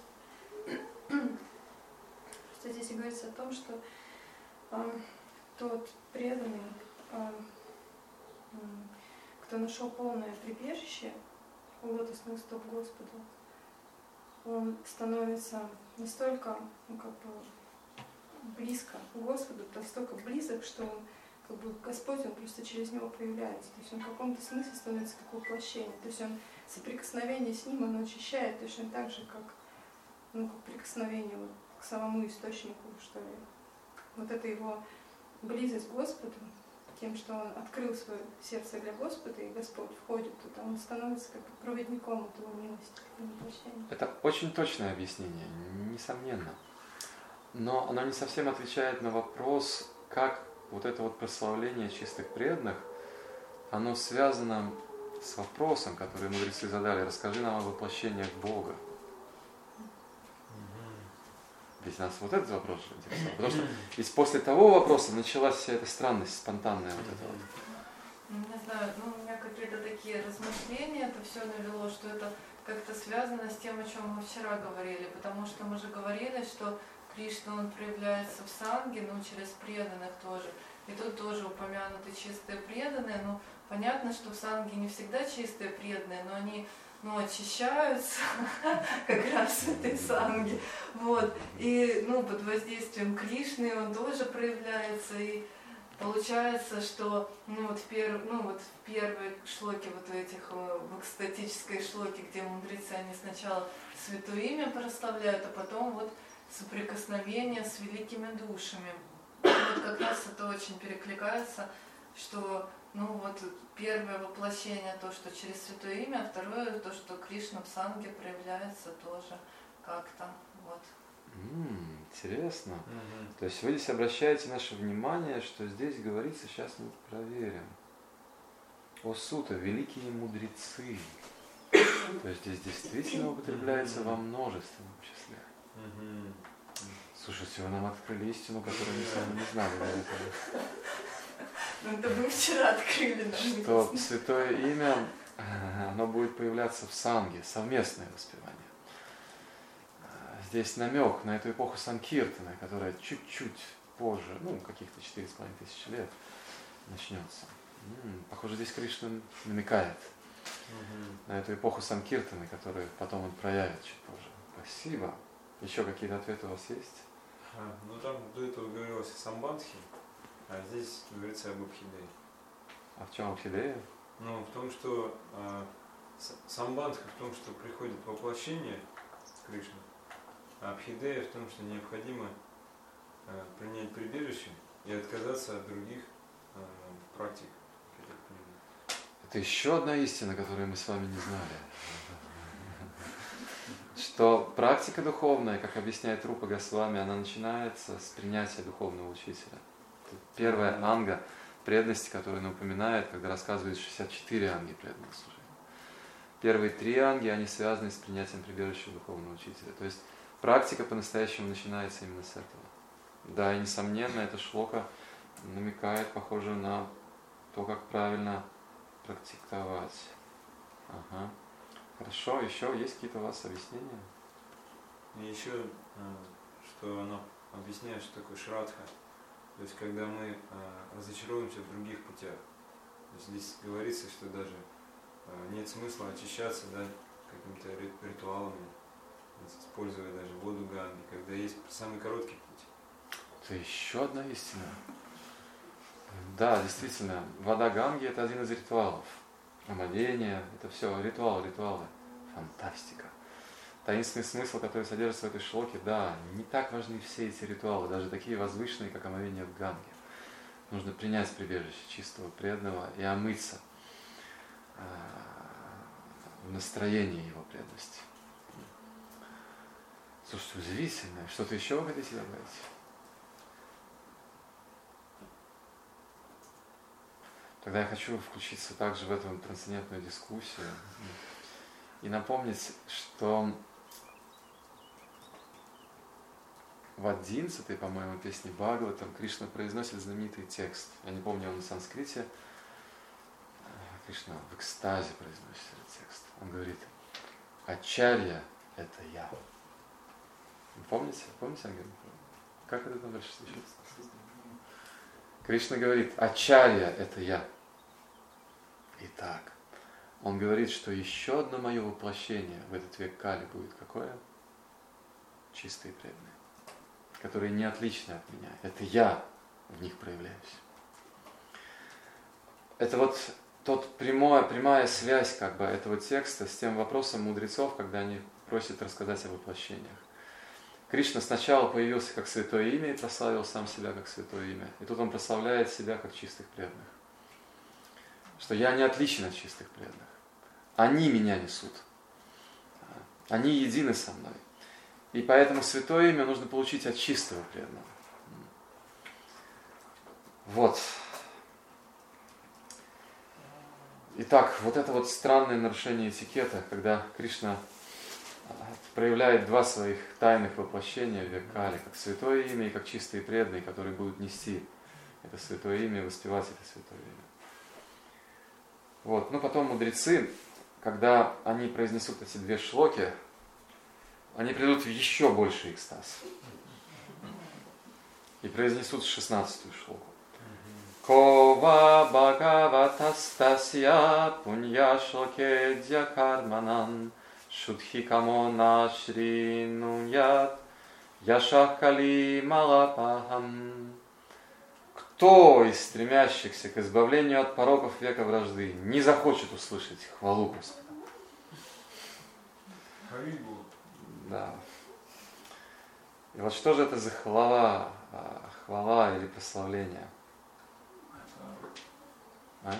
Что здесь и говорится о том, что э, тот преданный, э, э, кто нашел полное прибежище у лотосных стоп Господа, он становится настолько, ну, как бы, близко к Господу, настолько близок, что он, как бы, Господь, он просто через него появляется. То есть он в каком-то смысле становится как воплощение. То есть он соприкосновение с ним, оно очищает точно так же, как, ну, как прикосновение вот к самому источнику, что ли. Вот это его близость к Господу, тем, что он открыл свое сердце для Господа, и Господь входит туда, он становится как проводником этого милости, этого воплощения. Это очень точное объяснение, несомненно. но оно не совсем отвечает на вопрос, как вот это вот прославление чистых преданных, оно связано с вопросом, который мудрецы задали. Расскажи нам о воплощениях Бога. Ведь нас вот этот вопрос же интересовал. Потому что ведь после того вопроса началась вся эта странность, спонтанная вот эта вот. Не знаю, ну, у меня какие-то такие размышления, это все навело, что это как-то связано с тем, о чем мы вчера говорили, потому что мы же говорили, что Кришна, он проявляется в санге, ну, через преданных тоже. И тут тоже упомянуты чистые преданные, ну, понятно, что в санге не всегда чистые преданные, но они, ну, очищаются как раз в этой санге, вот, и, ну, под воздействием Кришны он тоже проявляется, и получается, что, ну, вот в, пер... ну, вот в первой шлоке, вот в этих, в экстатической шлоке, где мудрецы, они сначала святое имя прославляют, а потом вот соприкосновение с великими душами. И вот как раз это очень перекликается, что, ну, вот первое воплощение, то, что через святое имя, а второе, то, что Кришна в санге проявляется тоже как-то, вот. М-м, интересно. Mm-hmm. То есть вы здесь обращаете наше внимание, что здесь говорится, сейчас мы проверим. О сута, великие мудрецы. То есть здесь действительно употребляется во множественном числе. Mm-hmm. Слушайте, вы нам открыли истину, которую мы сами не знали до этого. Ну, это мы вчера открыли. Что святое имя, оно будет появляться в санге, совместное воспевание. Здесь намек на эту эпоху Санкиртаны, которая чуть-чуть позже, ну, каких-то четыре с половиной тысячи лет, начнется. М-м, похоже, здесь Кришна намекает mm-hmm. на эту эпоху Санкиртаны, которую потом он проявит чуть позже. Спасибо. Еще какие-то ответы у вас есть? А, ну, там до этого говорилось о Самбандхе, а здесь говорится об Абхидее. А в чем Абхидея? Ну, в том, что а, Самбандха в том, что приходит воплощение Кришны, а Абхидея в том, что необходимо а, принять прибежище и отказаться от других а, практик. Это еще одна истина, которую мы с вами не знали. Что практика духовная, как объясняет Рупа Госвами, она начинается с принятия духовного учителя. Это первая анга преданности, которую он упоминает, когда рассказывает шестьдесят четыре анги преданного служения. Первые три анги, они связаны с принятием прибежища духовного учителя. То есть практика по-настоящему начинается именно с этого. Да, и несомненно, эта шлока намекает, похоже, на то, как правильно практиковать. Ага. Хорошо, еще есть какие-то у вас объяснения? И еще, что она объясняет, что такое шрадха. То есть, когда мы разочаровываемся в других путях. То есть, здесь говорится, что даже нет смысла очищаться, да, какими-то ритуалами, используя даже воду Ганги, когда есть самый короткий путь. Это еще одна истина. Да, действительно, вода Ганги – это один из ритуалов. Омовение, это все ритуалы, ритуалы. Фантастика. Таинственный смысл, который содержится в этой шлоке, да, не так важны все эти ритуалы, даже такие возвышенные, как омовение в Ганге. Нужно принять прибежище чистого преданного и омыться э, в настроении его преданности. Слушайте, удивительно. Что-то еще вы хотите добавить? Тогда я хочу включиться также в эту трансцендентную дискуссию и напомнить, что в одиннадцатой, по-моему, песне Бхагаватам Кришна произносит знаменитый текст. Я не помню, он на санскрите. Кришна в экстазе произносит этот текст. Он говорит: «Ачарья – это я». Вы помните? Помните, Ангел? Как это там дальше случится? Кришна говорит: «Ачарья – это я». Итак, он говорит, что еще одно мое воплощение в этот век Кали будет какое? Чистые преданные, которые не отличны от меня. Это я в них проявляюсь. Это вот тот прямая, прямая связь как бы этого текста с тем вопросом мудрецов, когда они просят рассказать о воплощениях. Кришна сначала появился как святое имя и прославил сам себя как святое имя. И тут он прославляет себя как чистых преданных. Что я не отличен от чистых преданных. Они меня несут. Они едины со мной. И поэтому святое имя нужно получить от чистого преданного. Вот. Итак, вот это вот странное нарушение этикета, когда Кришна проявляет два своих тайных воплощения в век Кали, как святое имя и как чистые преданные, которые будут нести это святое имя и воспевать это святое имя. Вот. Но потом мудрецы, когда они произнесут эти две шлоки, они придут в еще больший экстаз. И произнесут шестнадцатую шлоку. Кова бхагаватастасья пуньяшлокедья карманан шудхикамона шринуньят яшахкали малапахам. Кто из стремящихся к избавлению от пороков века вражды не захочет услышать хвалу Господа? Да. И вот что же это за хвала, хвала или прославление? А?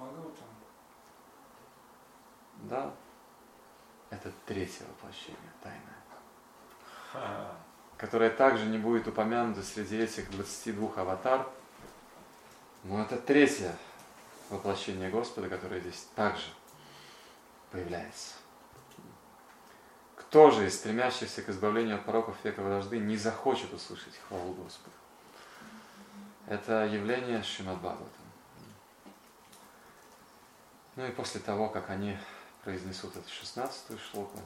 Да. Это третье воплощение, тайное. Которое также не будет упомянуто среди этих двадцати двух аватар. Но это третье воплощение Господа, которое здесь также появляется. Кто же из стремящихся к избавлению от пороков века вражды не захочет услышать хвалу Господа? Это явление Шримад Бхагаватам. Ну и после того, как они произнесут эту шестнадцатую шлоку,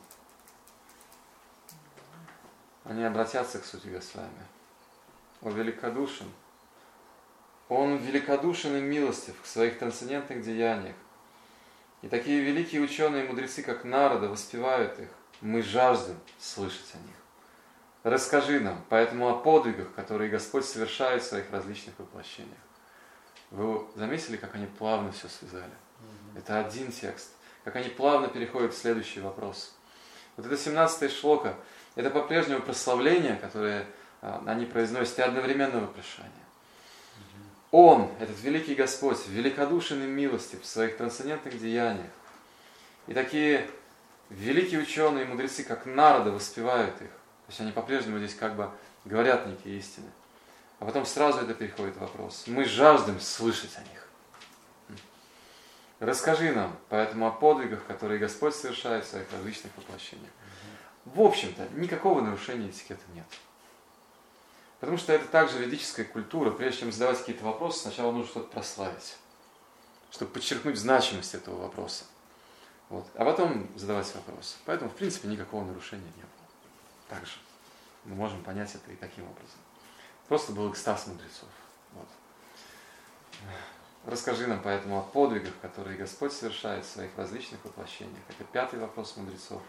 они обратятся к Сути Госвами. О великодушен! Он великодушен и милостив в своих трансцендентных деяниях. И такие великие ученые и мудрецы, как Нарада, воспевают их. Мы жаждем слышать о них. Расскажи нам поэтому о подвигах, которые Господь совершает в своих различных воплощениях. Вы заметили, как они плавно все связали? Mm-hmm. Это один текст. Как они плавно переходят в следующий вопрос. Вот это семнадцатая шлока, это по-прежнему прославление, которое а, они произносят, и одновременно вопрошание. Он, этот великий Господь, великодушен и милостив в своих трансцендентных деяниях. И такие великие ученые и мудрецы, как Нарада, воспевают их. То есть они по-прежнему здесь как бы говорят некие истины. А потом сразу это переходит в вопрос. Мы жаждем слышать о них. Расскажи нам поэтому о подвигах, которые Господь совершает в своих различных воплощениях. В общем-то, никакого нарушения этикета нет. Потому что это также ведическая культура. Прежде чем задавать какие-то вопросы, сначала нужно что-то прославить, чтобы подчеркнуть значимость этого вопроса. Вот. А потом задавать вопросы. Поэтому, в принципе, никакого нарушения не было. Также мы можем понять это и таким образом. Просто был экстаз мудрецов. Вот. Расскажи нам поэтому о подвигах, которые Господь совершает в своих различных воплощениях. Это пятый вопрос мудрецов.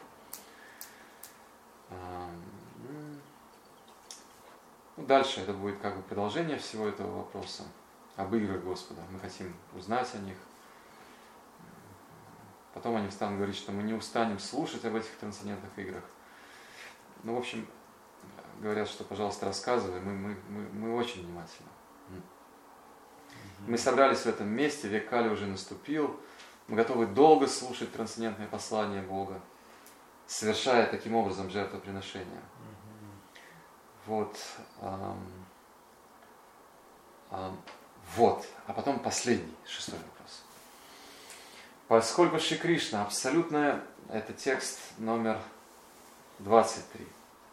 Ну, дальше это будет как бы продолжение всего этого вопроса об играх Господа. Мы хотим узнать о них. Потом они станут говорить, что мы не устанем слушать об этих трансцендентных играх. Ну, в общем, говорят, что, пожалуйста, рассказывай. Мы, мы, мы, мы очень внимательны. Мы собрались в этом месте, век Кали уже наступил. Мы готовы долго слушать трансцендентное послание Бога, совершая таким образом жертвоприношение. Вот. Эм, эм, вот. А потом последний, шестой вопрос. Поскольку Шри Кришна абсолютно, это текст номер двадцать три.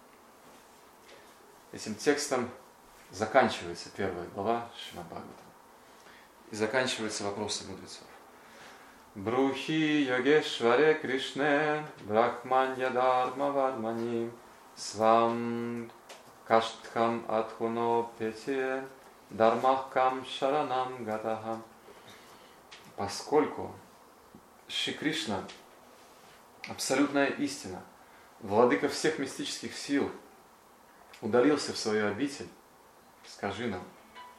Этим текстом заканчивается первая глава Шримад Бхагаватам. И заканчивается вопросом мудрецов. Брухи йогешваре Кришне брахманья дharma вармани свам каштхам атхуно пете дармахкам шаранам гатахам. Поскольку Шри Кришна абсолютная истина, владыка всех мистических сил, удалился в свою обитель, скажи нам,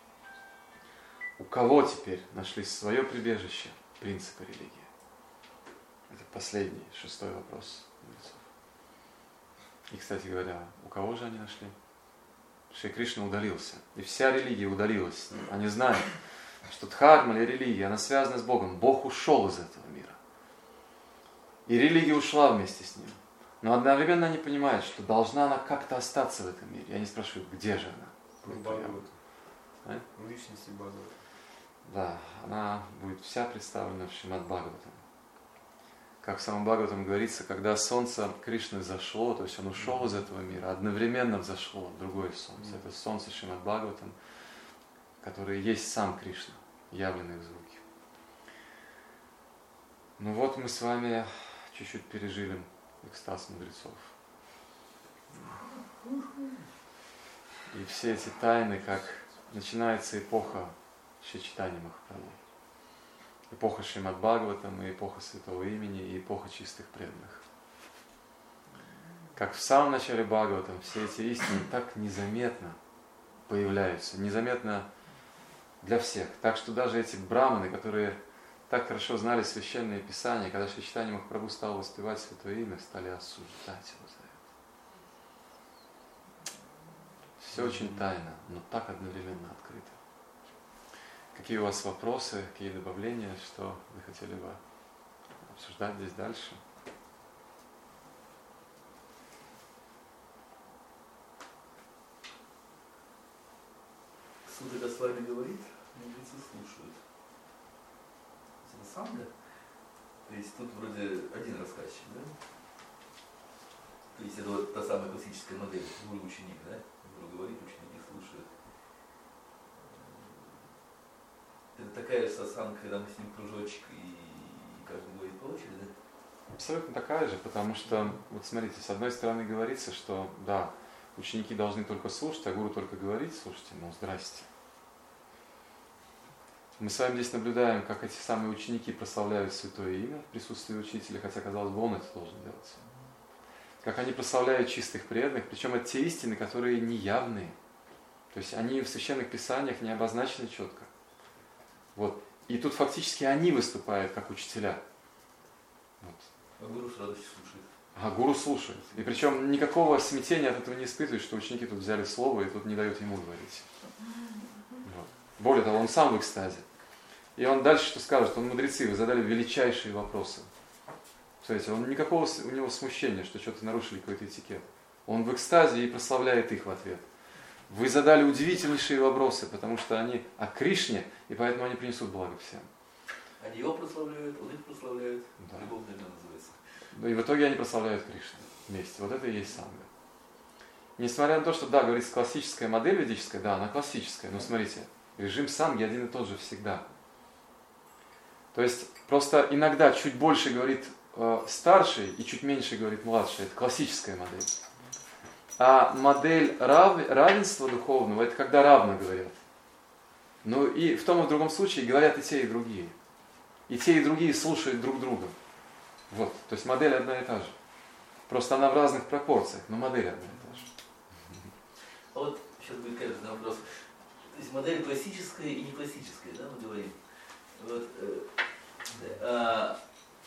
у кого теперь нашли свое прибежище принципы религии? Это последний, шестой вопрос мудрецов. И, кстати говоря, у кого же они нашли? Шри Кришна удалился. И вся религия удалилась. Они знают, что дхарма или религия, она связана с Богом. Бог ушел из этого мира. И религия ушла вместе с ним. Но одновременно они понимают, что должна она как-то остаться в этом мире. И они спрашивают, где же она? В Будет Бхагавату. А? В личности Бхагавата. Да, она будет вся представлена в Шримад Бхагаватам. Как в самом Бхагаватам говорится, когда солнце Кришны зашло, то есть он ушел из этого мира, одновременно взошло другое солнце. Это солнце Шримад Бхагаватам, которое есть сам Кришна, явленный в звуке. Ну вот мы с вами чуть-чуть пережили экстаз мудрецов. И все эти тайны, как начинается эпоха Шри Чайтанья Махапрабху. Эпоха Шримад Бхагаватам, и эпоха Святого Имени, и эпоха чистых преданных. Как в самом начале Бхагаватам все эти истины так незаметно появляются, незаметно для всех. Так что даже эти браманы, которые так хорошо знали священные писания, когда Шри Чайтанья Махапрабху стал воспевать Святое Имя, стали осуждать его за это. Все очень тайно, но так одновременно открыто. Какие у вас вопросы, какие добавления, что вы хотели бы обсуждать здесь дальше? Сударь с вами говорит, мудрецы слушают. Это санга? То есть тут вроде один рассказчик, да? То есть это вот та самая классическая модель, гуру-ученик, да? Гуру говорит, ученики слушают. Это такая же сасанга, когда мы с ним кружочек и каждый говорит по очереди, да? Абсолютно такая же, потому что, вот смотрите, с одной стороны говорится, что да, ученики должны только слушать, а гуру только говорить, слушайте, ну здрасте. Мы с вами здесь наблюдаем, как эти самые ученики прославляют Святое Имя в присутствии учителя, хотя, казалось бы, он это должен делать. Как они прославляют чистых преданных, причем это те истины, которые неявные. То есть они в священных писаниях не обозначены четко. Вот. И тут фактически они выступают как учителя. Вот. А гуру с радостью слушает. А гуру слушает. И причем никакого смятения от этого не испытывает, что ученики тут взяли слово и тут не дают ему говорить. Вот. Более того, он сам в экстазе. И он дальше что скажет? Он, мудрецы, вы задали величайшие вопросы. Смотрите, он никакого у него смущения, что что-то нарушили какой-то этикет. Он в экстазе и прославляет их в ответ. Вы задали удивительнейшие вопросы, потому что они о Кришне, и поэтому они принесут благо всем. Они его прославляют, он их прославляет. Да. Любовь, наверное, называется. И в итоге они прославляют Кришну вместе. Вот это и есть санга. Несмотря на то, что, да, говорится, классическая модель ведическая, да, она классическая, но смотрите, режим санги один и тот же всегда. То есть просто иногда чуть больше говорит э, старший и чуть меньше говорит младший. Это классическая модель. А модель рав, равенства духовного, это когда равно говорят. Ну и в том и в другом случае говорят и те, и другие. И те, и другие слушают друг друга. Вот, то есть модель одна и та же. Просто она в разных пропорциях, но модель одна и та же. А вот сейчас будет, конечно, вопрос. То есть модель классическая и не классическая, да, мы говорим. Вот, э, а,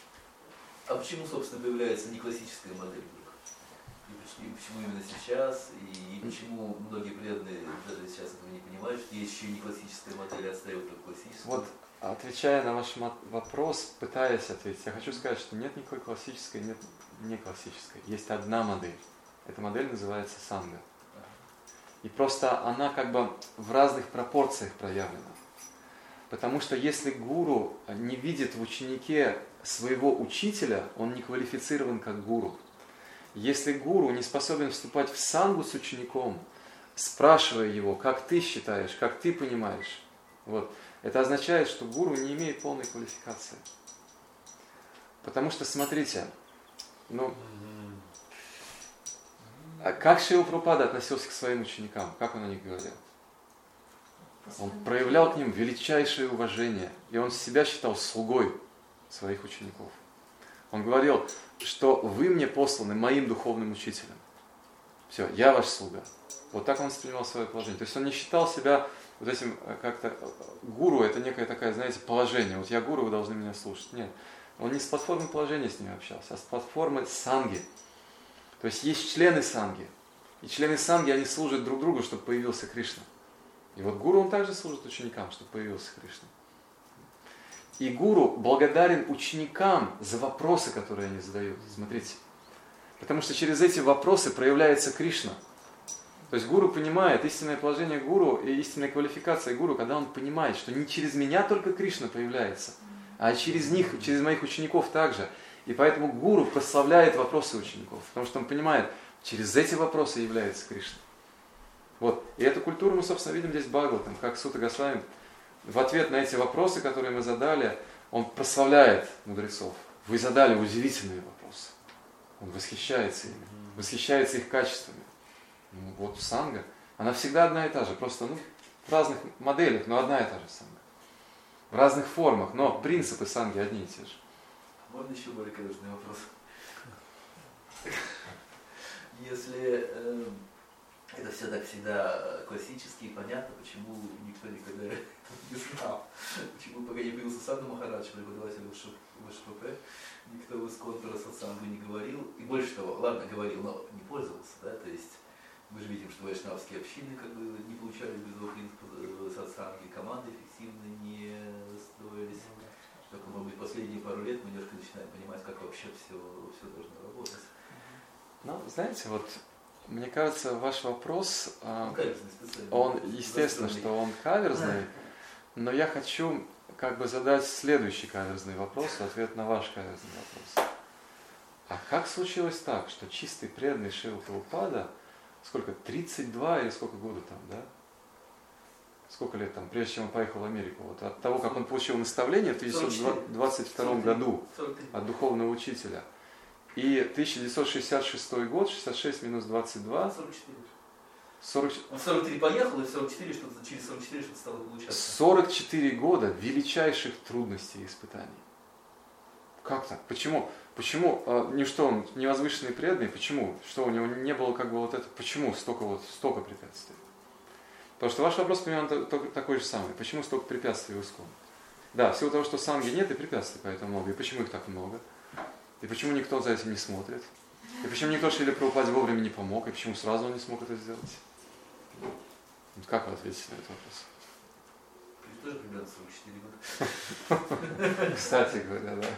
а почему, собственно, появляется не классическая модель вдруг? И, и почему именно сейчас? И, и почему многие преданные даже сейчас этого не понимают, что есть еще и не классическая модель, а отстаивают только классическую? Вот, отвечая на ваш вопрос, пытаясь ответить, я хочу сказать, что нет никакой классической, нет не классической. Есть одна модель. Эта модель называется санга. И просто она как бы в разных пропорциях проявлена. Потому что если гуру не видит в ученике своего учителя, он не квалифицирован как гуру. Если гуру не способен вступать в сангу с учеником, спрашивая его, как ты считаешь, как ты понимаешь, вот, это означает, что гуру не имеет полной квалификации. Потому что, смотрите, ну, как Шрила Прабхупада относился к своим ученикам, как он о них говорил? Он проявлял к ним величайшее уважение, и он себя считал слугой своих учеников. Он говорил, что вы мне посланы моим духовным учителем. Все, я ваш слуга. Вот так он воспринимал свое положение. То есть он не считал себя вот этим как-то... Гуру — это некое такое, знаете, положение. Вот я гуру, вы должны меня слушать. Нет. Он не с платформы положения с ними общался, а с платформы санги. То есть есть члены санги. И члены санги, они служат друг другу, чтобы появился Кришна. И вот гуру, он также служит ученикам, чтобы появился Кришна. И гуру благодарен ученикам за вопросы, которые они задают. Смотрите, Потому что через эти вопросы проявляется Кришна. То есть гуру понимает, истинное положение гуру и истинная квалификация гуру, когда он понимает, что не через меня только Кришна появляется, а через них, через моих учеников также. И поэтому гуру прославляет вопросы учеников, потому что он понимает, через эти вопросы является Кришна. Вот. И эту культуру мы, собственно, видим здесь в Бхагаватам, как Сута Госвами в ответ на эти вопросы, которые мы задали, он прославляет мудрецов. Вы задали удивительные вопросы. Он восхищается ими, восхищается их качествами. Ну, вот санга, она всегда одна и та же, просто ну, в разных моделях, но одна и та же санга. В разных формах, но принципы санги одни и те же. Можно еще более конечно вопрос? Если э, это все так всегда классически и понятно, почему никто никогда не знал, почему пока не появился Саду Махарадж, преподаватель в ШПП, никто в Искон про сатсангу не говорил, и больше того, ладно, говорил, но не пользовался, да, то есть мы же видим, что вайшнавские общины как бы не получали безо принципа сатсанги, команды эффективно не строились. Только, может быть, последние пару лет мы немножко начинаем понимать, как вообще все, все должно работать. Ну, знаете, вот мне кажется, ваш вопрос, Ну, каверзный, он, естественно, что он каверзный, но я хочу как бы задать следующий каверзный вопрос, в ответ на ваш каверзный вопрос. А как случилось так, что чистый преданный Шрила Прабхупада, сколько, тридцать два или сколько года там, да? Сколько лет там, прежде чем он поехал в Америку? Вот от того, как он получил наставление в тысяча девятьсот двадцать втором году от духовного учителя. И тысяча девятьсот шестьдесят шестой год, шестьдесят шесть минус двадцать два. сорок четыре. сорок... Он в сорок три поехал, и в сорок четыре что-то, через сорок четыре что-то стало получаться. сорок четыре года величайших трудностей и испытаний. Как так? Почему? Почему? А, не что он невозвышенный преданный? Почему? Что у него не было как бы вот это? Почему столько вот столько препятствий? Потому что ваш вопрос примерно такой же самый. Почему столько препятствий в Искон? Да, в силу того, что санги нет и препятствий поэтому много. И почему их так много? И почему никто за этим не смотрит? И почему никто Шриле Прабхупаде вовремя не помог? И почему сразу он не смог это сделать? Вот как вы ответите на этот вопрос? Тоже примерно сорок четыре года. Кстати говоря, да.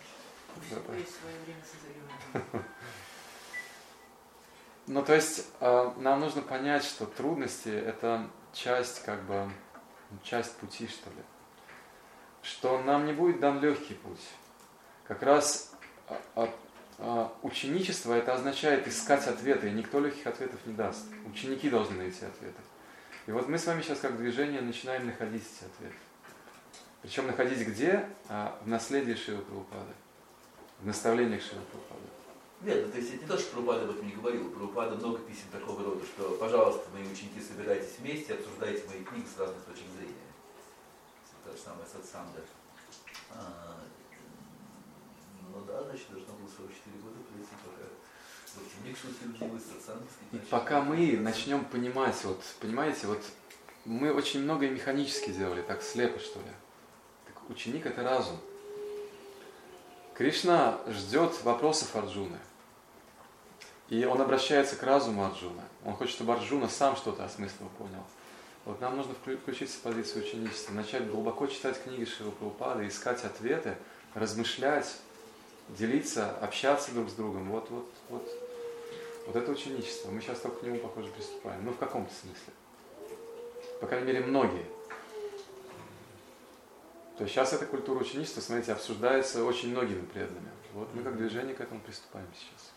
Ну, то есть, нам нужно понять, что трудности – это часть, как бы, часть пути, что ли. Что нам не будет дан легкий путь. Как раз ученичество – это означает искать ответы, и никто легких ответов не даст. Ученики должны найти ответы. И вот мы с вами сейчас как движение начинаем находить эти ответы. Причем находить где? А, в наследии Шрилы Прабхупады, в наставлениях Шрилы Прабхупады. Нет, то есть это не то, что Прабхупада об этом не говорил. Прабхупада много писем такого рода, что, пожалуйста, мои ученики, собирайтесь вместе, обсуждайте мои книги с разных точек зрения. Это та же самая сатсанга. А, ну да, значит, должно было сорок четыре года пройти, пока ученик что-то сатсанги. И пока мы начнем понимать, вот, понимаете, вот мы очень многое механически делали, так слепо, что ли. Так ученик – это разум. Кришна ждет вопросов Арджуны. И он обращается к разуму Арджуны. Он хочет, чтобы Арджуна сам что-то осмыслил, понял. Вот нам нужно включиться в позицию ученичества, начать глубоко читать книги Шрилы Прабхупады, искать ответы, размышлять, делиться, общаться друг с другом. Вот, вот, вот, вот это ученичество. Мы сейчас только к нему, похоже, приступаем. Ну, в каком-то смысле. По крайней мере, многие. То есть сейчас эта культура ученичества, смотрите, обсуждается очень многими преданными. Вот мы как движение к этому приступаем сейчас.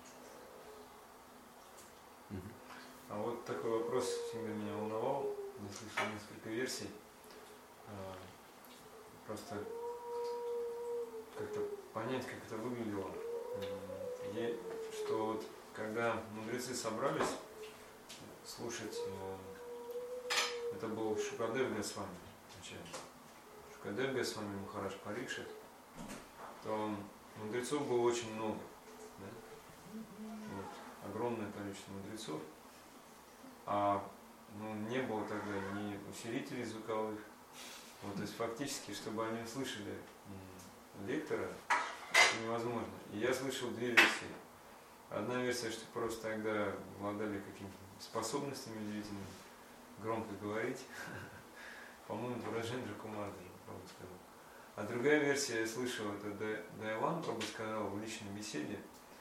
А вот такой вопрос всегда меня волновал. Я слышал несколько версий. Просто как-то понять, как это выглядело. И что вот когда мудрецы собрались слушать, это был Шукадев Госвами, вначале. Шукадев Госвами Махарадж Парикшит, то мудрецов было очень много. Да? Вот, огромное количество мудрецов. А ну, не было тогда ни усилителей звуковых. Вот, то есть фактически, чтобы они услышали лектора, это невозможно. И я слышал две версии. Одна версия, что просто тогда обладали какими-то способностями удивительными, громко говорить. По-моему, это Раджендра Кумар даже, правда сказал. А другая версия, я слышал, это Дайван, правда сказал в личной беседе,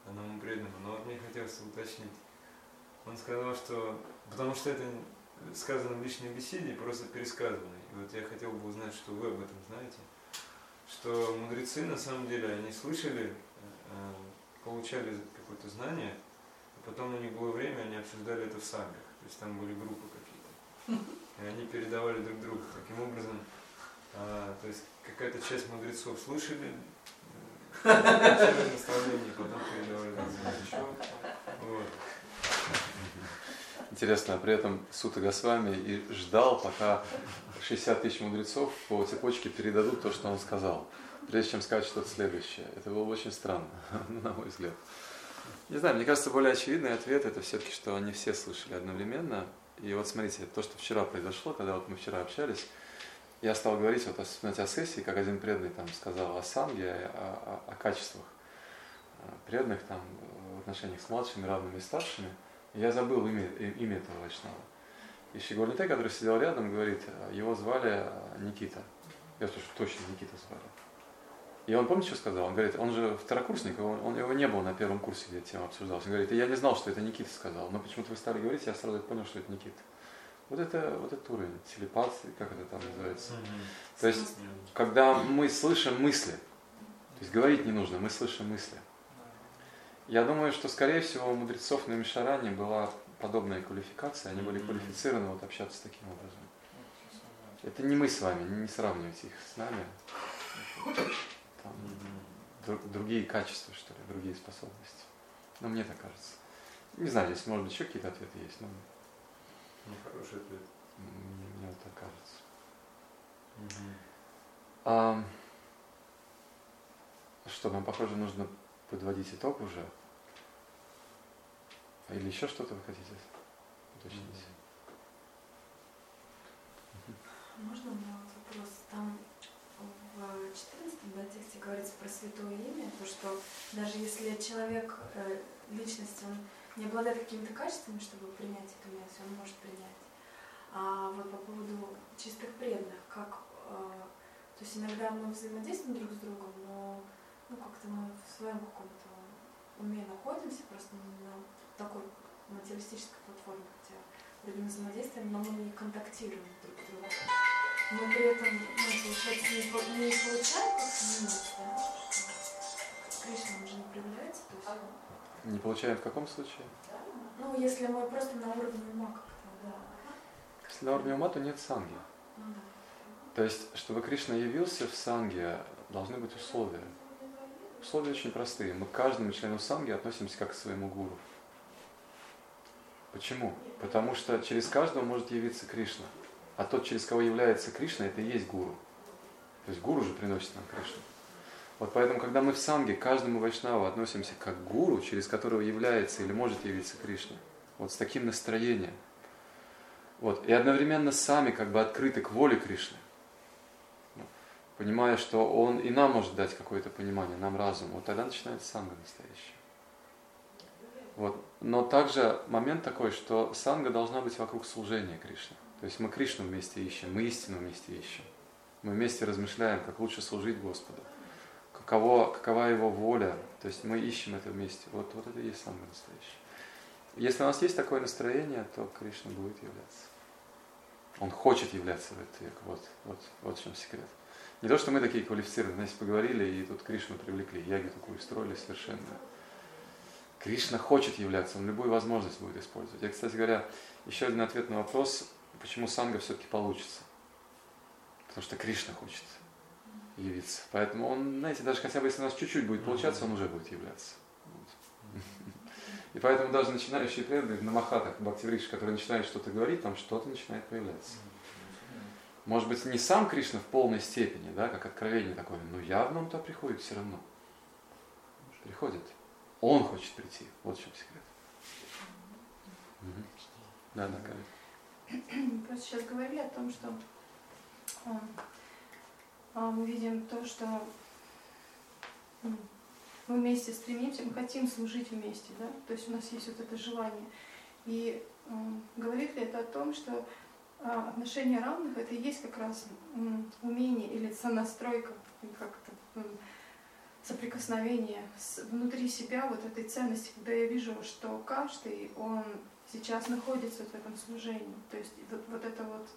одному преданному, но вот мне хотелось уточнить. Он сказал, что, потому что это сказано в личной беседе, просто пересказано. И вот я хотел бы узнать, что вы об этом знаете. Что мудрецы, на самом деле, они слышали, получали какое-то знание, а потом у них было время, они обсуждали это в сангах. То есть там были группы какие-то. И они передавали друг другу. Таким образом, а, то есть какая-то часть мудрецов слышали, получали наставление, потом передавали друг другу еще. Вот. Интересно, а при этом Сута Госвами и ждал, пока шестьдесят тысяч мудрецов по цепочке передадут то, что он сказал, прежде чем сказать что-то следующее. Это было очень странно, на мой взгляд. Не знаю, мне кажется, более очевидный ответ это все-таки, что они все слышали одновременно. И вот смотрите, то, что вчера произошло, когда вот мы вчера общались, я стал говорить вот о, о сессии, как один преданный там сказал о санге, о, о, о качествах преданных там в отношениях с младшими, равными и старшими. И я забыл имя, имя этого вайшнава. И Шри Гурнитай, который сидел рядом, говорит, его звали Никита. Я слышу, точно Никита звали. И он, помните, что сказал? Он говорит, он же второкурсник, он, он его не был на первом курсе, где эта тема обсуждалась. Он говорит, и я не знал, что это Никита сказал, но почему-то вы стали говорить, я сразу понял, что это Никита. Вот это, вот этот уровень телепатии, как это там называется. Mm-hmm. То есть, когда мы слышим мысли, то есть говорить не нужно, мы слышим мысли. Я думаю, что, скорее всего, у мудрецов на Мишаране была подобная квалификация, они были квалифицированы вот общаться таким образом. Это не мы с вами, не сравнивайте их с нами. Там, друг, другие качества, что ли, другие способности. Но мне так кажется. Не знаю, здесь, может быть, еще какие-то ответы есть, но... Нехороший ответ. Мне, мне вот так кажется. Угу. А, что, нам, похоже, нужно подводить итог уже? Или еще что-то вы хотите уточнить? Можно у меня вопрос? Там в четырнадцатом да, тексте говорится про святое имя, то что даже если человек, э, личность, он не обладает какими-то качествами, чтобы принять это имя, он может принять. А вот по поводу чистых преданных, как, э, то есть иногда мы взаимодействуем друг с другом, но ну, как-то мы в своем каком-то уме находимся, просто на такой материалистической платформе, хотя вроде мы взаимодействуем, но мы не контактируем друг с другом. Но при этом, ну, получается, не, не получаем как минус, да, что Кришна уже не проявляется, то есть... Не получаем в каком случае? Ну, если мы просто на уровне ума как-то, да. Если на уровне ума, то нет санги. Ну, да. То есть, чтобы Кришна явился в санге, должны быть условия. Условия очень простые. Мы к каждому члену санги относимся как к своему гуру. Почему? Потому что через каждого может явиться Кришна. А тот, через кого является Кришна, это и есть гуру. То есть гуру же приносит нам Кришну. Вот поэтому, когда мы в санге к каждому вайшнаву относимся как к гуру, через которого является или может явиться Кришна, вот с таким настроением, вот, и одновременно сами как бы открыты к воле Кришны, понимая, что он и нам может дать какое-то понимание, нам разум, вот тогда начинается санга настоящая. Вот. Но также момент такой, что санга должна быть вокруг служения Кришне. То есть мы Кришну вместе ищем, мы истину вместе ищем. Мы вместе размышляем, как лучше служить Господу. Каково, какова Его воля. То есть мы ищем это вместе. Вот, вот это и есть санга настоящая. Если у нас есть такое настроение, то Кришна будет являться. Он хочет являться в этот век. Вот, вот, вот в чем секрет. Не то, что мы такие квалифицированные, знаете, поговорили, и тут Кришну привлекли, яги такую устроили совершенно. Кришна хочет являться, он любую возможность будет использовать. Я, кстати говоря, еще один ответ на вопрос, почему санга все-таки получится. Потому что Кришна хочет явиться. Поэтому он, знаете, даже хотя бы если у нас чуть-чуть будет получаться, он уже будет являться. Вот. И поэтому даже начинающие преданные на махатах, бхактиврикши, которые начинают что-то говорить, там что-то начинает появляться. Может быть, не сам Кришна в полной степени, да, как откровение такое, но явно он туда приходит все равно. Приходит. Он хочет прийти. Вот в чем секрет. Угу. Да, да, Кали. Просто сейчас говорили о том, что а, а, мы видим то, что м, мы вместе стремимся, мы хотим служить вместе, да? То есть у нас есть вот это желание. И м, говорит ли это о том, что а, отношения равных это и есть как раз м, умение или сонастройка, или как это, м, соприкосновение с, внутри себя вот этой ценности, когда я вижу, что каждый, он сейчас находится в этом служении. То есть вот, вот это вот,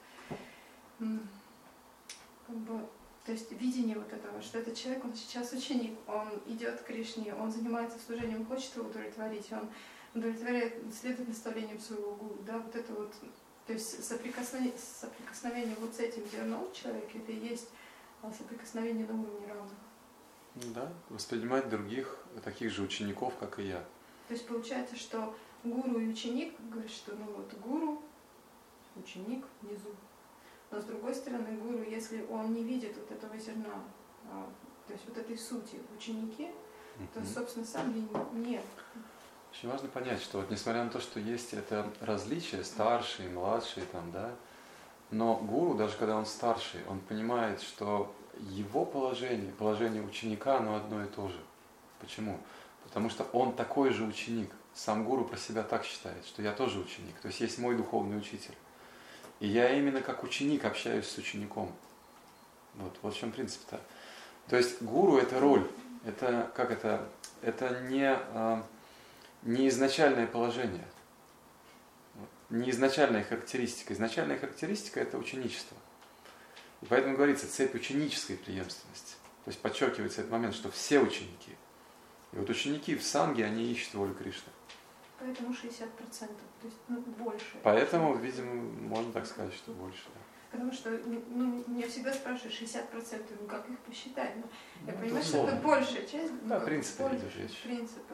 как бы, то есть видение вот этого, что этот человек, он сейчас ученик, он идет к Кришне, он занимается служением, он хочет его удовлетворить, он удовлетворяет, следует наставлениям своего гуру, да, вот это вот, то есть соприкосновение, соприкосновение вот с этим зерном человека, это и есть соприкосновение на уровне равных. Да, воспринимать других, таких же учеников, как и я. То есть получается, что гуру и ученик, говорят, что ну вот гуру, ученик внизу. Но с другой стороны, гуру, если он не видит вот этого зерна, то есть вот этой сути в ученике, mm-hmm. то, собственно, сам нет. Очень важно понять, что вот несмотря на то, что есть это различие, старший, младший, там, да, но гуру, даже когда он старший, он понимает, что его положение, положение ученика, оно одно и то же. Почему? Потому что он такой же ученик. Сам гуру про себя так считает, что я тоже ученик. То есть есть мой духовный учитель. И я именно как ученик общаюсь с учеником. Вот, вот в чем принцип-то. То есть гуру это роль. Это как это? Это не, не изначальное положение. Не изначальная характеристика. Изначальная характеристика это ученичество. И поэтому говорится цепь ученической преемственности. То есть подчеркивается этот момент, что все ученики. И вот ученики в санге, они ищут волю Кришны. Поэтому шестьдесят процентов, то есть ну, больше. Поэтому, видимо, можно так сказать, что больше. Да. Потому что ну, меня всегда спрашивают шестьдесят процентов, ну как их посчитать? Ну, я ну, понимаю, что это большая часть. Да, ну, принципы больше, речь. Принципы.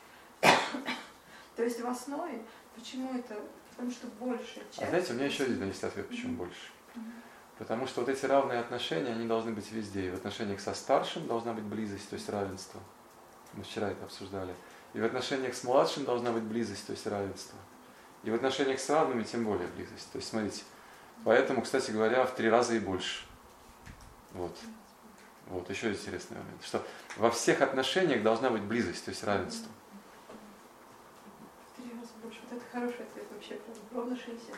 То есть в основе, почему это? Потому что большая часть. А знаете, у меня еще один есть ответ, почему больше. Потому что вот эти равные отношения, они должны быть везде. И в отношениях со старшим должна быть близость, то есть равенство. Мы вчера это обсуждали. И в отношениях с младшим должна быть близость, то есть равенство. И в отношениях с равными тем более близость. То есть смотрите, поэтому, кстати говоря, в три раза и больше. Вот. Вот, еще интересный момент. Что во всех отношениях должна быть близость, то есть равенство. В три раза больше. Вот это хороший ответ вообще. Ровно шестьдесят.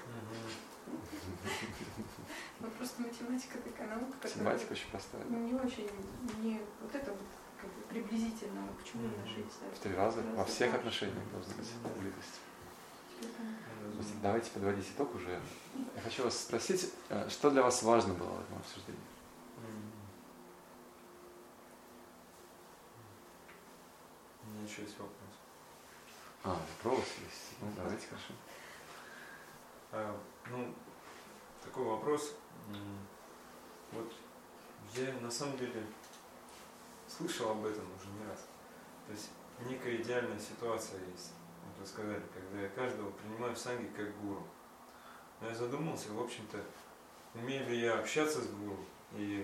Ну просто математика такая наука, которая математика очень простая. Не очень, не вот это вот как бы приблизительно, почему именно шестьдесят? В три раза, во всех отношениях должна быть близость. Давайте подводить итог уже. Я хочу вас спросить, что для вас важно было в этом обсуждении? У меня еще есть вопрос. А, вопрос есть. Ну, давайте, хорошо. А, ну, такой вопрос. Вот я на самом деле слышал об этом уже не раз. То есть некая идеальная ситуация есть, вот вы сказали, когда я каждого принимаю в санге как гуру. Но я задумался, в общем-то, умею ли я общаться с гуру, и,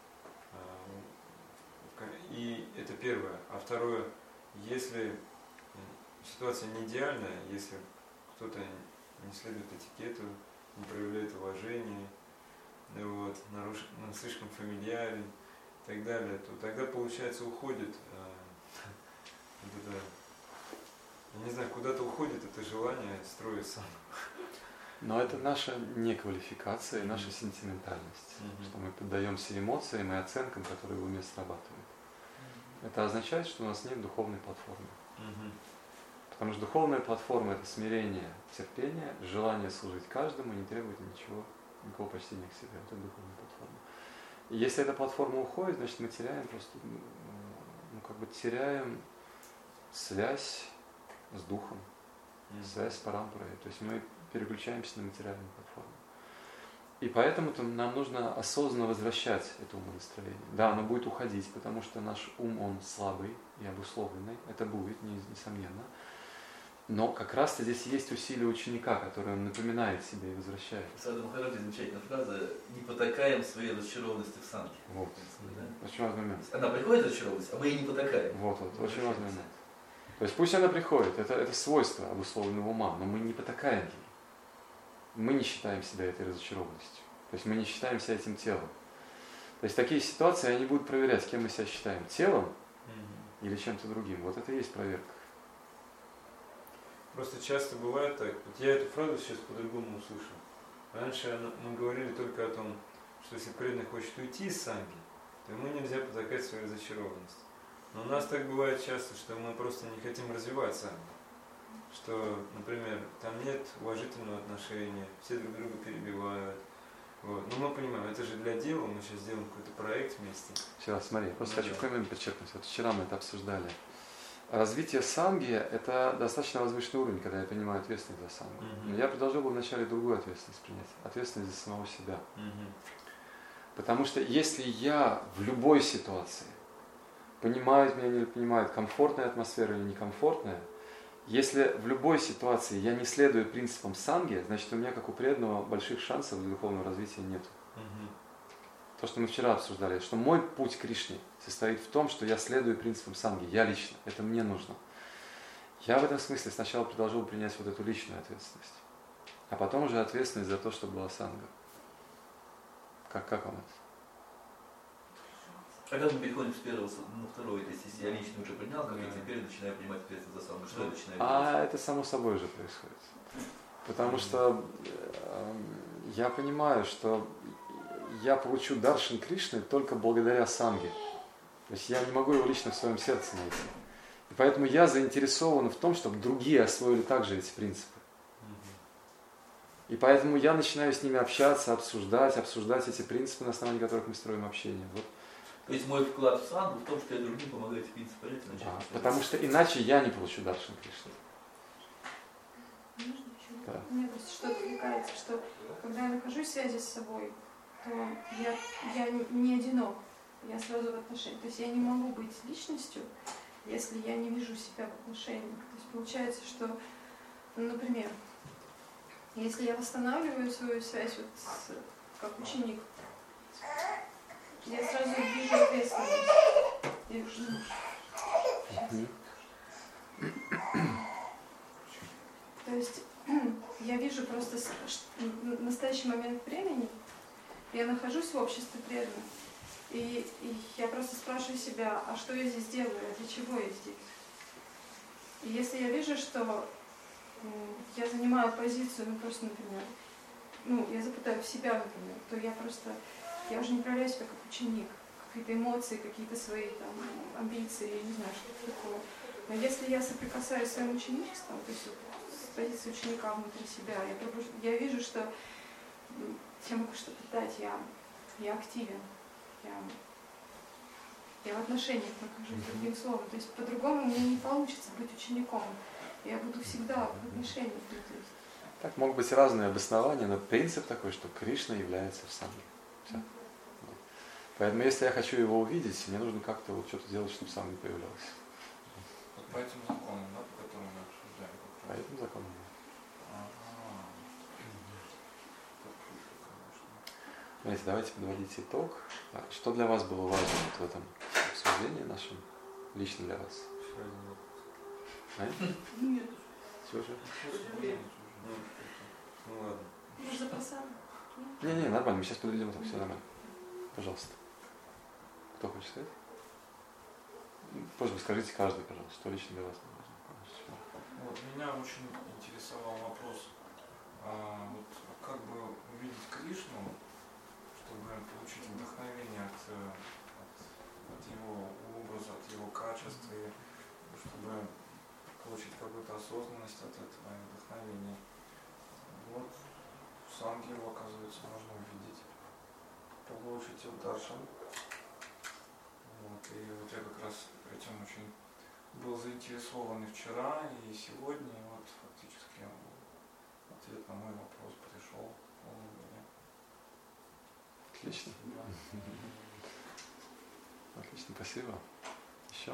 и это первое. А второе, если ситуация не идеальная, если кто-то не следует этикету, не проявляет уважения, вот, наруш... ну, слишком фамильярен и так далее, то тогда, получается, уходит э, вот это, я не знаю, куда-то уходит это желание строить сам. Но это наша неквалификация, наша сентиментальность, mm-hmm. что мы поддаемся эмоциям и оценкам, которые в уме срабатывают. Mm-hmm. Это означает, что у нас нет духовной платформы. Mm-hmm. Потому что духовная платформа – это смирение, терпение, желание служить каждому, не требовать ничего, никакого почтения к себе. Это духовная платформа. И если эта платформа уходит, значит мы теряем просто, ну как бы теряем связь с духом, mm-hmm. связь с парампарой. То есть мы переключаемся на материальную платформу. И поэтому-то нам нужно осознанно возвращать это умонастроение. Да, оно будет уходить, потому что наш ум, он слабый и обусловленный. Это будет, несомненно. Но как раз-то здесь есть усилие ученика, которое он напоминает себе и возвращает. Саду Махараджи замечательная фраза: «Не потакаем своей разочарованности в санке». Вот. Да? Очень важный момент. Она приходит разочарованность, а мы ей не потакаем. Вот, вот, очень важный момент. То есть пусть она приходит, это, это свойство обусловленного ума, но мы не потакаем ей. Мы не считаем себя этой разочарованностью. То есть мы не считаем себя этим телом. То есть такие ситуации, они будут проверять, кем мы себя считаем. Телом mm-hmm. или чем-то другим. Вот это и есть проверка. Просто часто бывает так. Вот я эту фразу сейчас по-другому услышал. Раньше мы говорили только о том, что если преданный хочет уйти из санги, то ему нельзя потакать свою разочарованность. Но у нас так бывает часто, что мы просто не хотим развиваться. Что, например, там нет уважительного отношения, все друг друга перебивают. Вот. Но мы понимаем, это же для дела, мы сейчас сделаем какой-то проект вместе. Сейчас, смотри, я просто Ну, хочу да. какой момент подчеркнуть. Вот вчера мы это обсуждали. Развитие санги – это достаточно возвышенный уровень, когда я принимаю ответственность за сангу. Мгм. Но я предложил бы вначале другую ответственность принять. Ответственность за самого себя. Мгм. Потому что если я в любой ситуации, понимают меня или не понимают, комфортная атмосфера или некомфортная, если в любой ситуации я не следую принципам санги, значит у меня, как у преданного, больших шансов для духовного развития нет. Мгм. То, что мы вчера обсуждали, что мой путь к Кришне состоит в том, что я следую принципам санги, я лично, это мне нужно. Я в этом смысле сначала предложил принять вот эту личную ответственность, а потом уже ответственность за то, чтобы была санга. Как, как вам это? А когда мы переходим с первого на второй, то есть если я лично уже принял, как Да. я теперь начинаю принимать ответственность за сангу, что я начинаю делать? А это само собой уже происходит. Потому что э, я понимаю, что я получу даршан Кришны только благодаря санге. То есть я не могу его лично в своем сердце найти. И поэтому я заинтересован в том, чтобы другие освоили также эти принципы. И поэтому я начинаю с ними общаться, обсуждать, обсуждать эти принципы, на основании которых мы строим общение. Вот. То есть мой вклад в сангу в том, что я другим помогаю эти принципы понять и начать. Да, начать. потому что иначе я не получу даршан Кришны. Можно еще? Да. Мне просто что отвлекается, что когда я нахожусь в связи с собой, то я, я не, не одинок, я сразу в отношениях. То есть я не могу быть личностью, если я не вижу себя в отношениях. То есть получается, что, ну, например, если я восстанавливаю свою связь вот с, как ученик, я сразу вижу ответственность. Я вижу, Мгм. То есть я вижу просто с- ш- н- настоящий момент времени, я нахожусь в обществе преданных, и, и я просто спрашиваю себя, а что я здесь делаю, а для чего я здесь? И если я вижу, что м, я занимаю позицию, ну просто, например, ну, я запытаю в себя, например, то я просто, я уже не проявляю себя как ученик, какие-то эмоции, какие-то свои там амбиции, я не знаю, что-то такое. Но если я соприкасаюсь с своим ученичеством, то есть вот с позиции ученика внутри себя, я, пробуж... я вижу, что м, я могу что-то дать, я, я активен, я, я в отношениях нахожусь, другим словом. То есть по-другому мне не получится быть учеником. Я буду всегда в отношениях. Ну, то есть, Так могут быть разные обоснования, но принцип такой, что Кришна является в санге. Всё. Вот. Поэтому если я хочу его увидеть, мне нужно как-то вот что-то делать, чтобы сам не появлялся. Вот по этим законам, да, по которым мы обсуждаем. как По раз. этим законам. Ага. Так круто, конечно. Смотрите, давайте подводить итог. А что для вас было важно вот в этом обсуждении нашем, лично для вас? Всё одно. А? нет, Всё же? Ну, ну ладно. может, запасаем? Не-не, нормально, мы сейчас подведем итог, все нормально. Пожалуйста. Кто хочет сказать? Позже скажите каждый, пожалуйста, что лично для вас было важно. Вот меня очень интересовал вопрос, а, вот как бы увидеть Кришну, чтобы получить вдохновение от, э, от, от его образа, от его качества, и чтобы получить какую-то осознанность от этого и вдохновения. Вот в санге его, оказывается, можно увидеть, получить его даршан. Вот, и вот я как раз этим очень был заинтересован и вчера, и сегодня, и вот фактически ответ на мой вопрос пришел он у меня. Отлично. Да. Отлично, спасибо. Еще?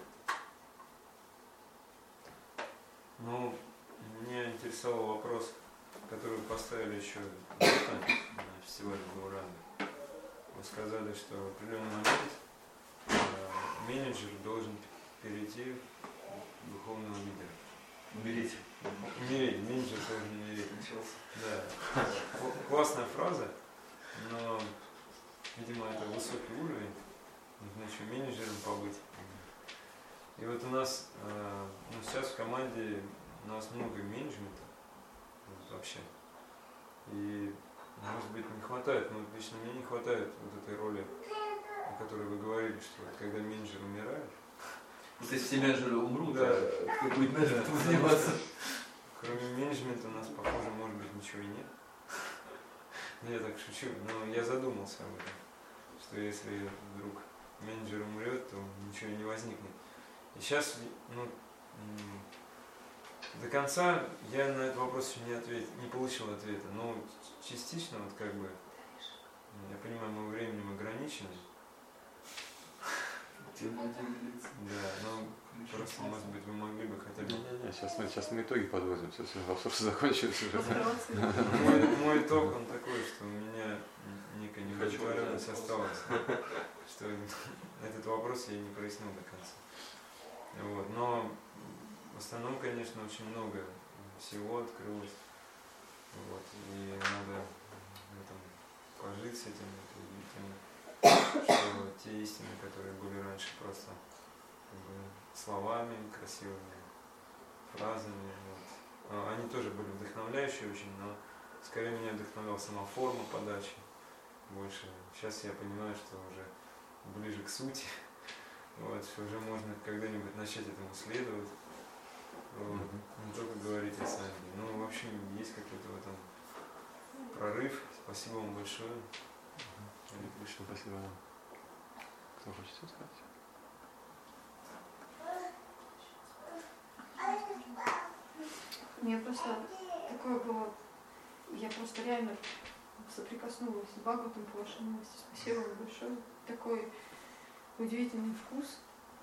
Ну, меня интересовал вопрос, который вы поставили еще на фестивале Гаураны. Вы сказали, что в определенный момент э, менеджер должен перейти в духовного лидера. Умереть. Умереть, менеджер должен умереть. Начался. Да. К- Классная фраза, но, видимо, это высокий уровень. Нужно еще менеджером побыть. И вот у нас, э, ну, сейчас в команде у нас много менеджмента вот, вообще. И, может быть, не хватает, но лично мне не хватает вот этой роли, о которой вы говорили, что вот когда менеджер умирает, Просто если все менеджеры умрут, Да. а кто будет менеджером заниматься? Кроме менеджмента у нас, похоже, может быть, ничего и нет. Ну, я так шучу, но я задумался об этом, что если вдруг менеджер умрет, то ничего и не возникнет. И сейчас, ну, м, до конца я на этот вопрос еще не ответил, не получил ответа, но частично, вот как бы, я понимаю, мы временем ограничены. Да, но просто, может быть, вы могли бы хотя бы... Не-не-не, сейчас мы, сейчас мы итоги подводим, все, все, вопросы закончились уже. Мой, мой итог, он такой, что у меня некая неудовлетворенность осталась, что этот вопрос я не прояснил до конца. Вот. Но в основном, конечно, очень много всего открылось. Вот. И надо в этом пожить с этим, что те истины, которые были раньше просто как бы, словами, красивыми фразами, вот, они тоже были вдохновляющие очень, но скорее меня вдохновляла сама форма подачи больше. Сейчас я понимаю, что уже ближе к сути, вот, что уже можно когда-нибудь начать этому следовать, вот, не только говорить о Санге. Ну, в общем, есть какой-то в этом прорыв. Спасибо вам большое. Большое спасибо вам. Кто хочет что сказать? У меня просто такое было, я просто реально соприкоснулась с Бхагаватом по вашей новости. Спасибо вам большое. Такой удивительный вкус.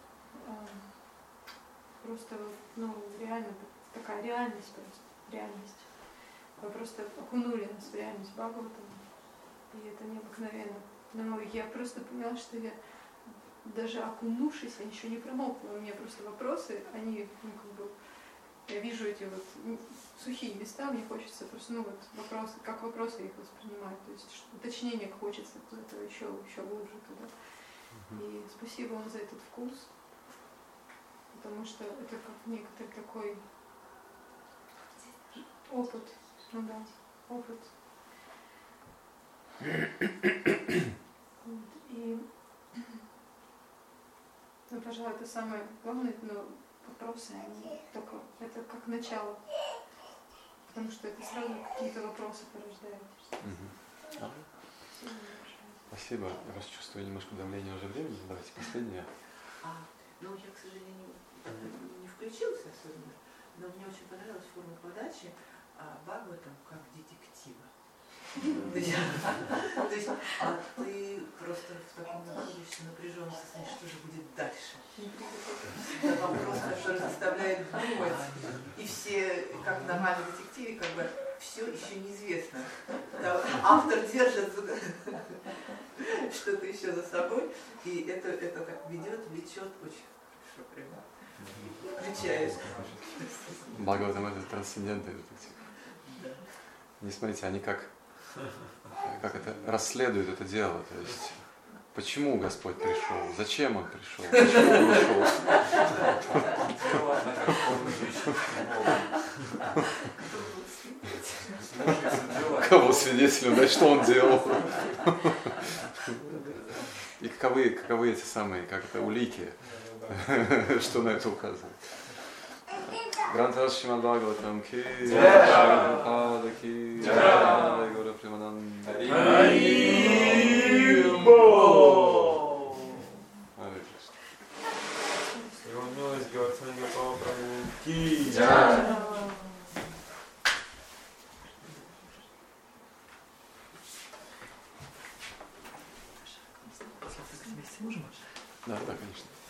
Просто, ну, реально, такая реальность просто, реальность. Вы просто окунули нас в реальность Бхагаватом, и это необыкновенно. Но я просто поняла, что я, даже окунувшись, я еще не промокла. У меня просто вопросы, они, ну, как бы, я вижу эти вот сухие места, мне хочется просто, ну, вот вопросы, как вопросы я их воспринимаю, то есть уточнение хочется куда-то еще, еще глубже туда. И спасибо вам за этот вкус, потому что это как некоторый такой опыт, ну да, опыт. И, ну, пожалуй, это самое главное, но вопросы, они только, это как начало, потому что это сразу какие-то вопросы порождают. Угу. Спасибо. Я просто чувствую немножко давление уже времени. Давайте последнее. А, ну, я, к сожалению, не включился особенно, но мне очень понравилась форма подачи а, Бхагаватам как детектива. То есть, то есть а ты просто в таком находишься напряженном состоянии, что же будет дальше. Это вопрос, который заставляет думать. И все, как в нормальном детективе, как бы все еще неизвестно. Да, автор держит что-то еще за собой, и это, это так ведет, влечет очень хорошо, прямо включает. Бхагаватам это трансцендентный детектив. Не смотрите, они как как это расследуют это дело, то есть почему Господь пришел, зачем Он пришел, почему Он ушел. Кого свидетелем, да, что Он делал. И каковы, каковы эти самые, как это, улики, что на это указывает. Грантхас Шримад Бхагаватам ки джай, Прабхупада ки джай, Гаура Примананда. Харибол! Его милость Гаутама Гопала Прабху ки джай. Можем? Да, да, конечно.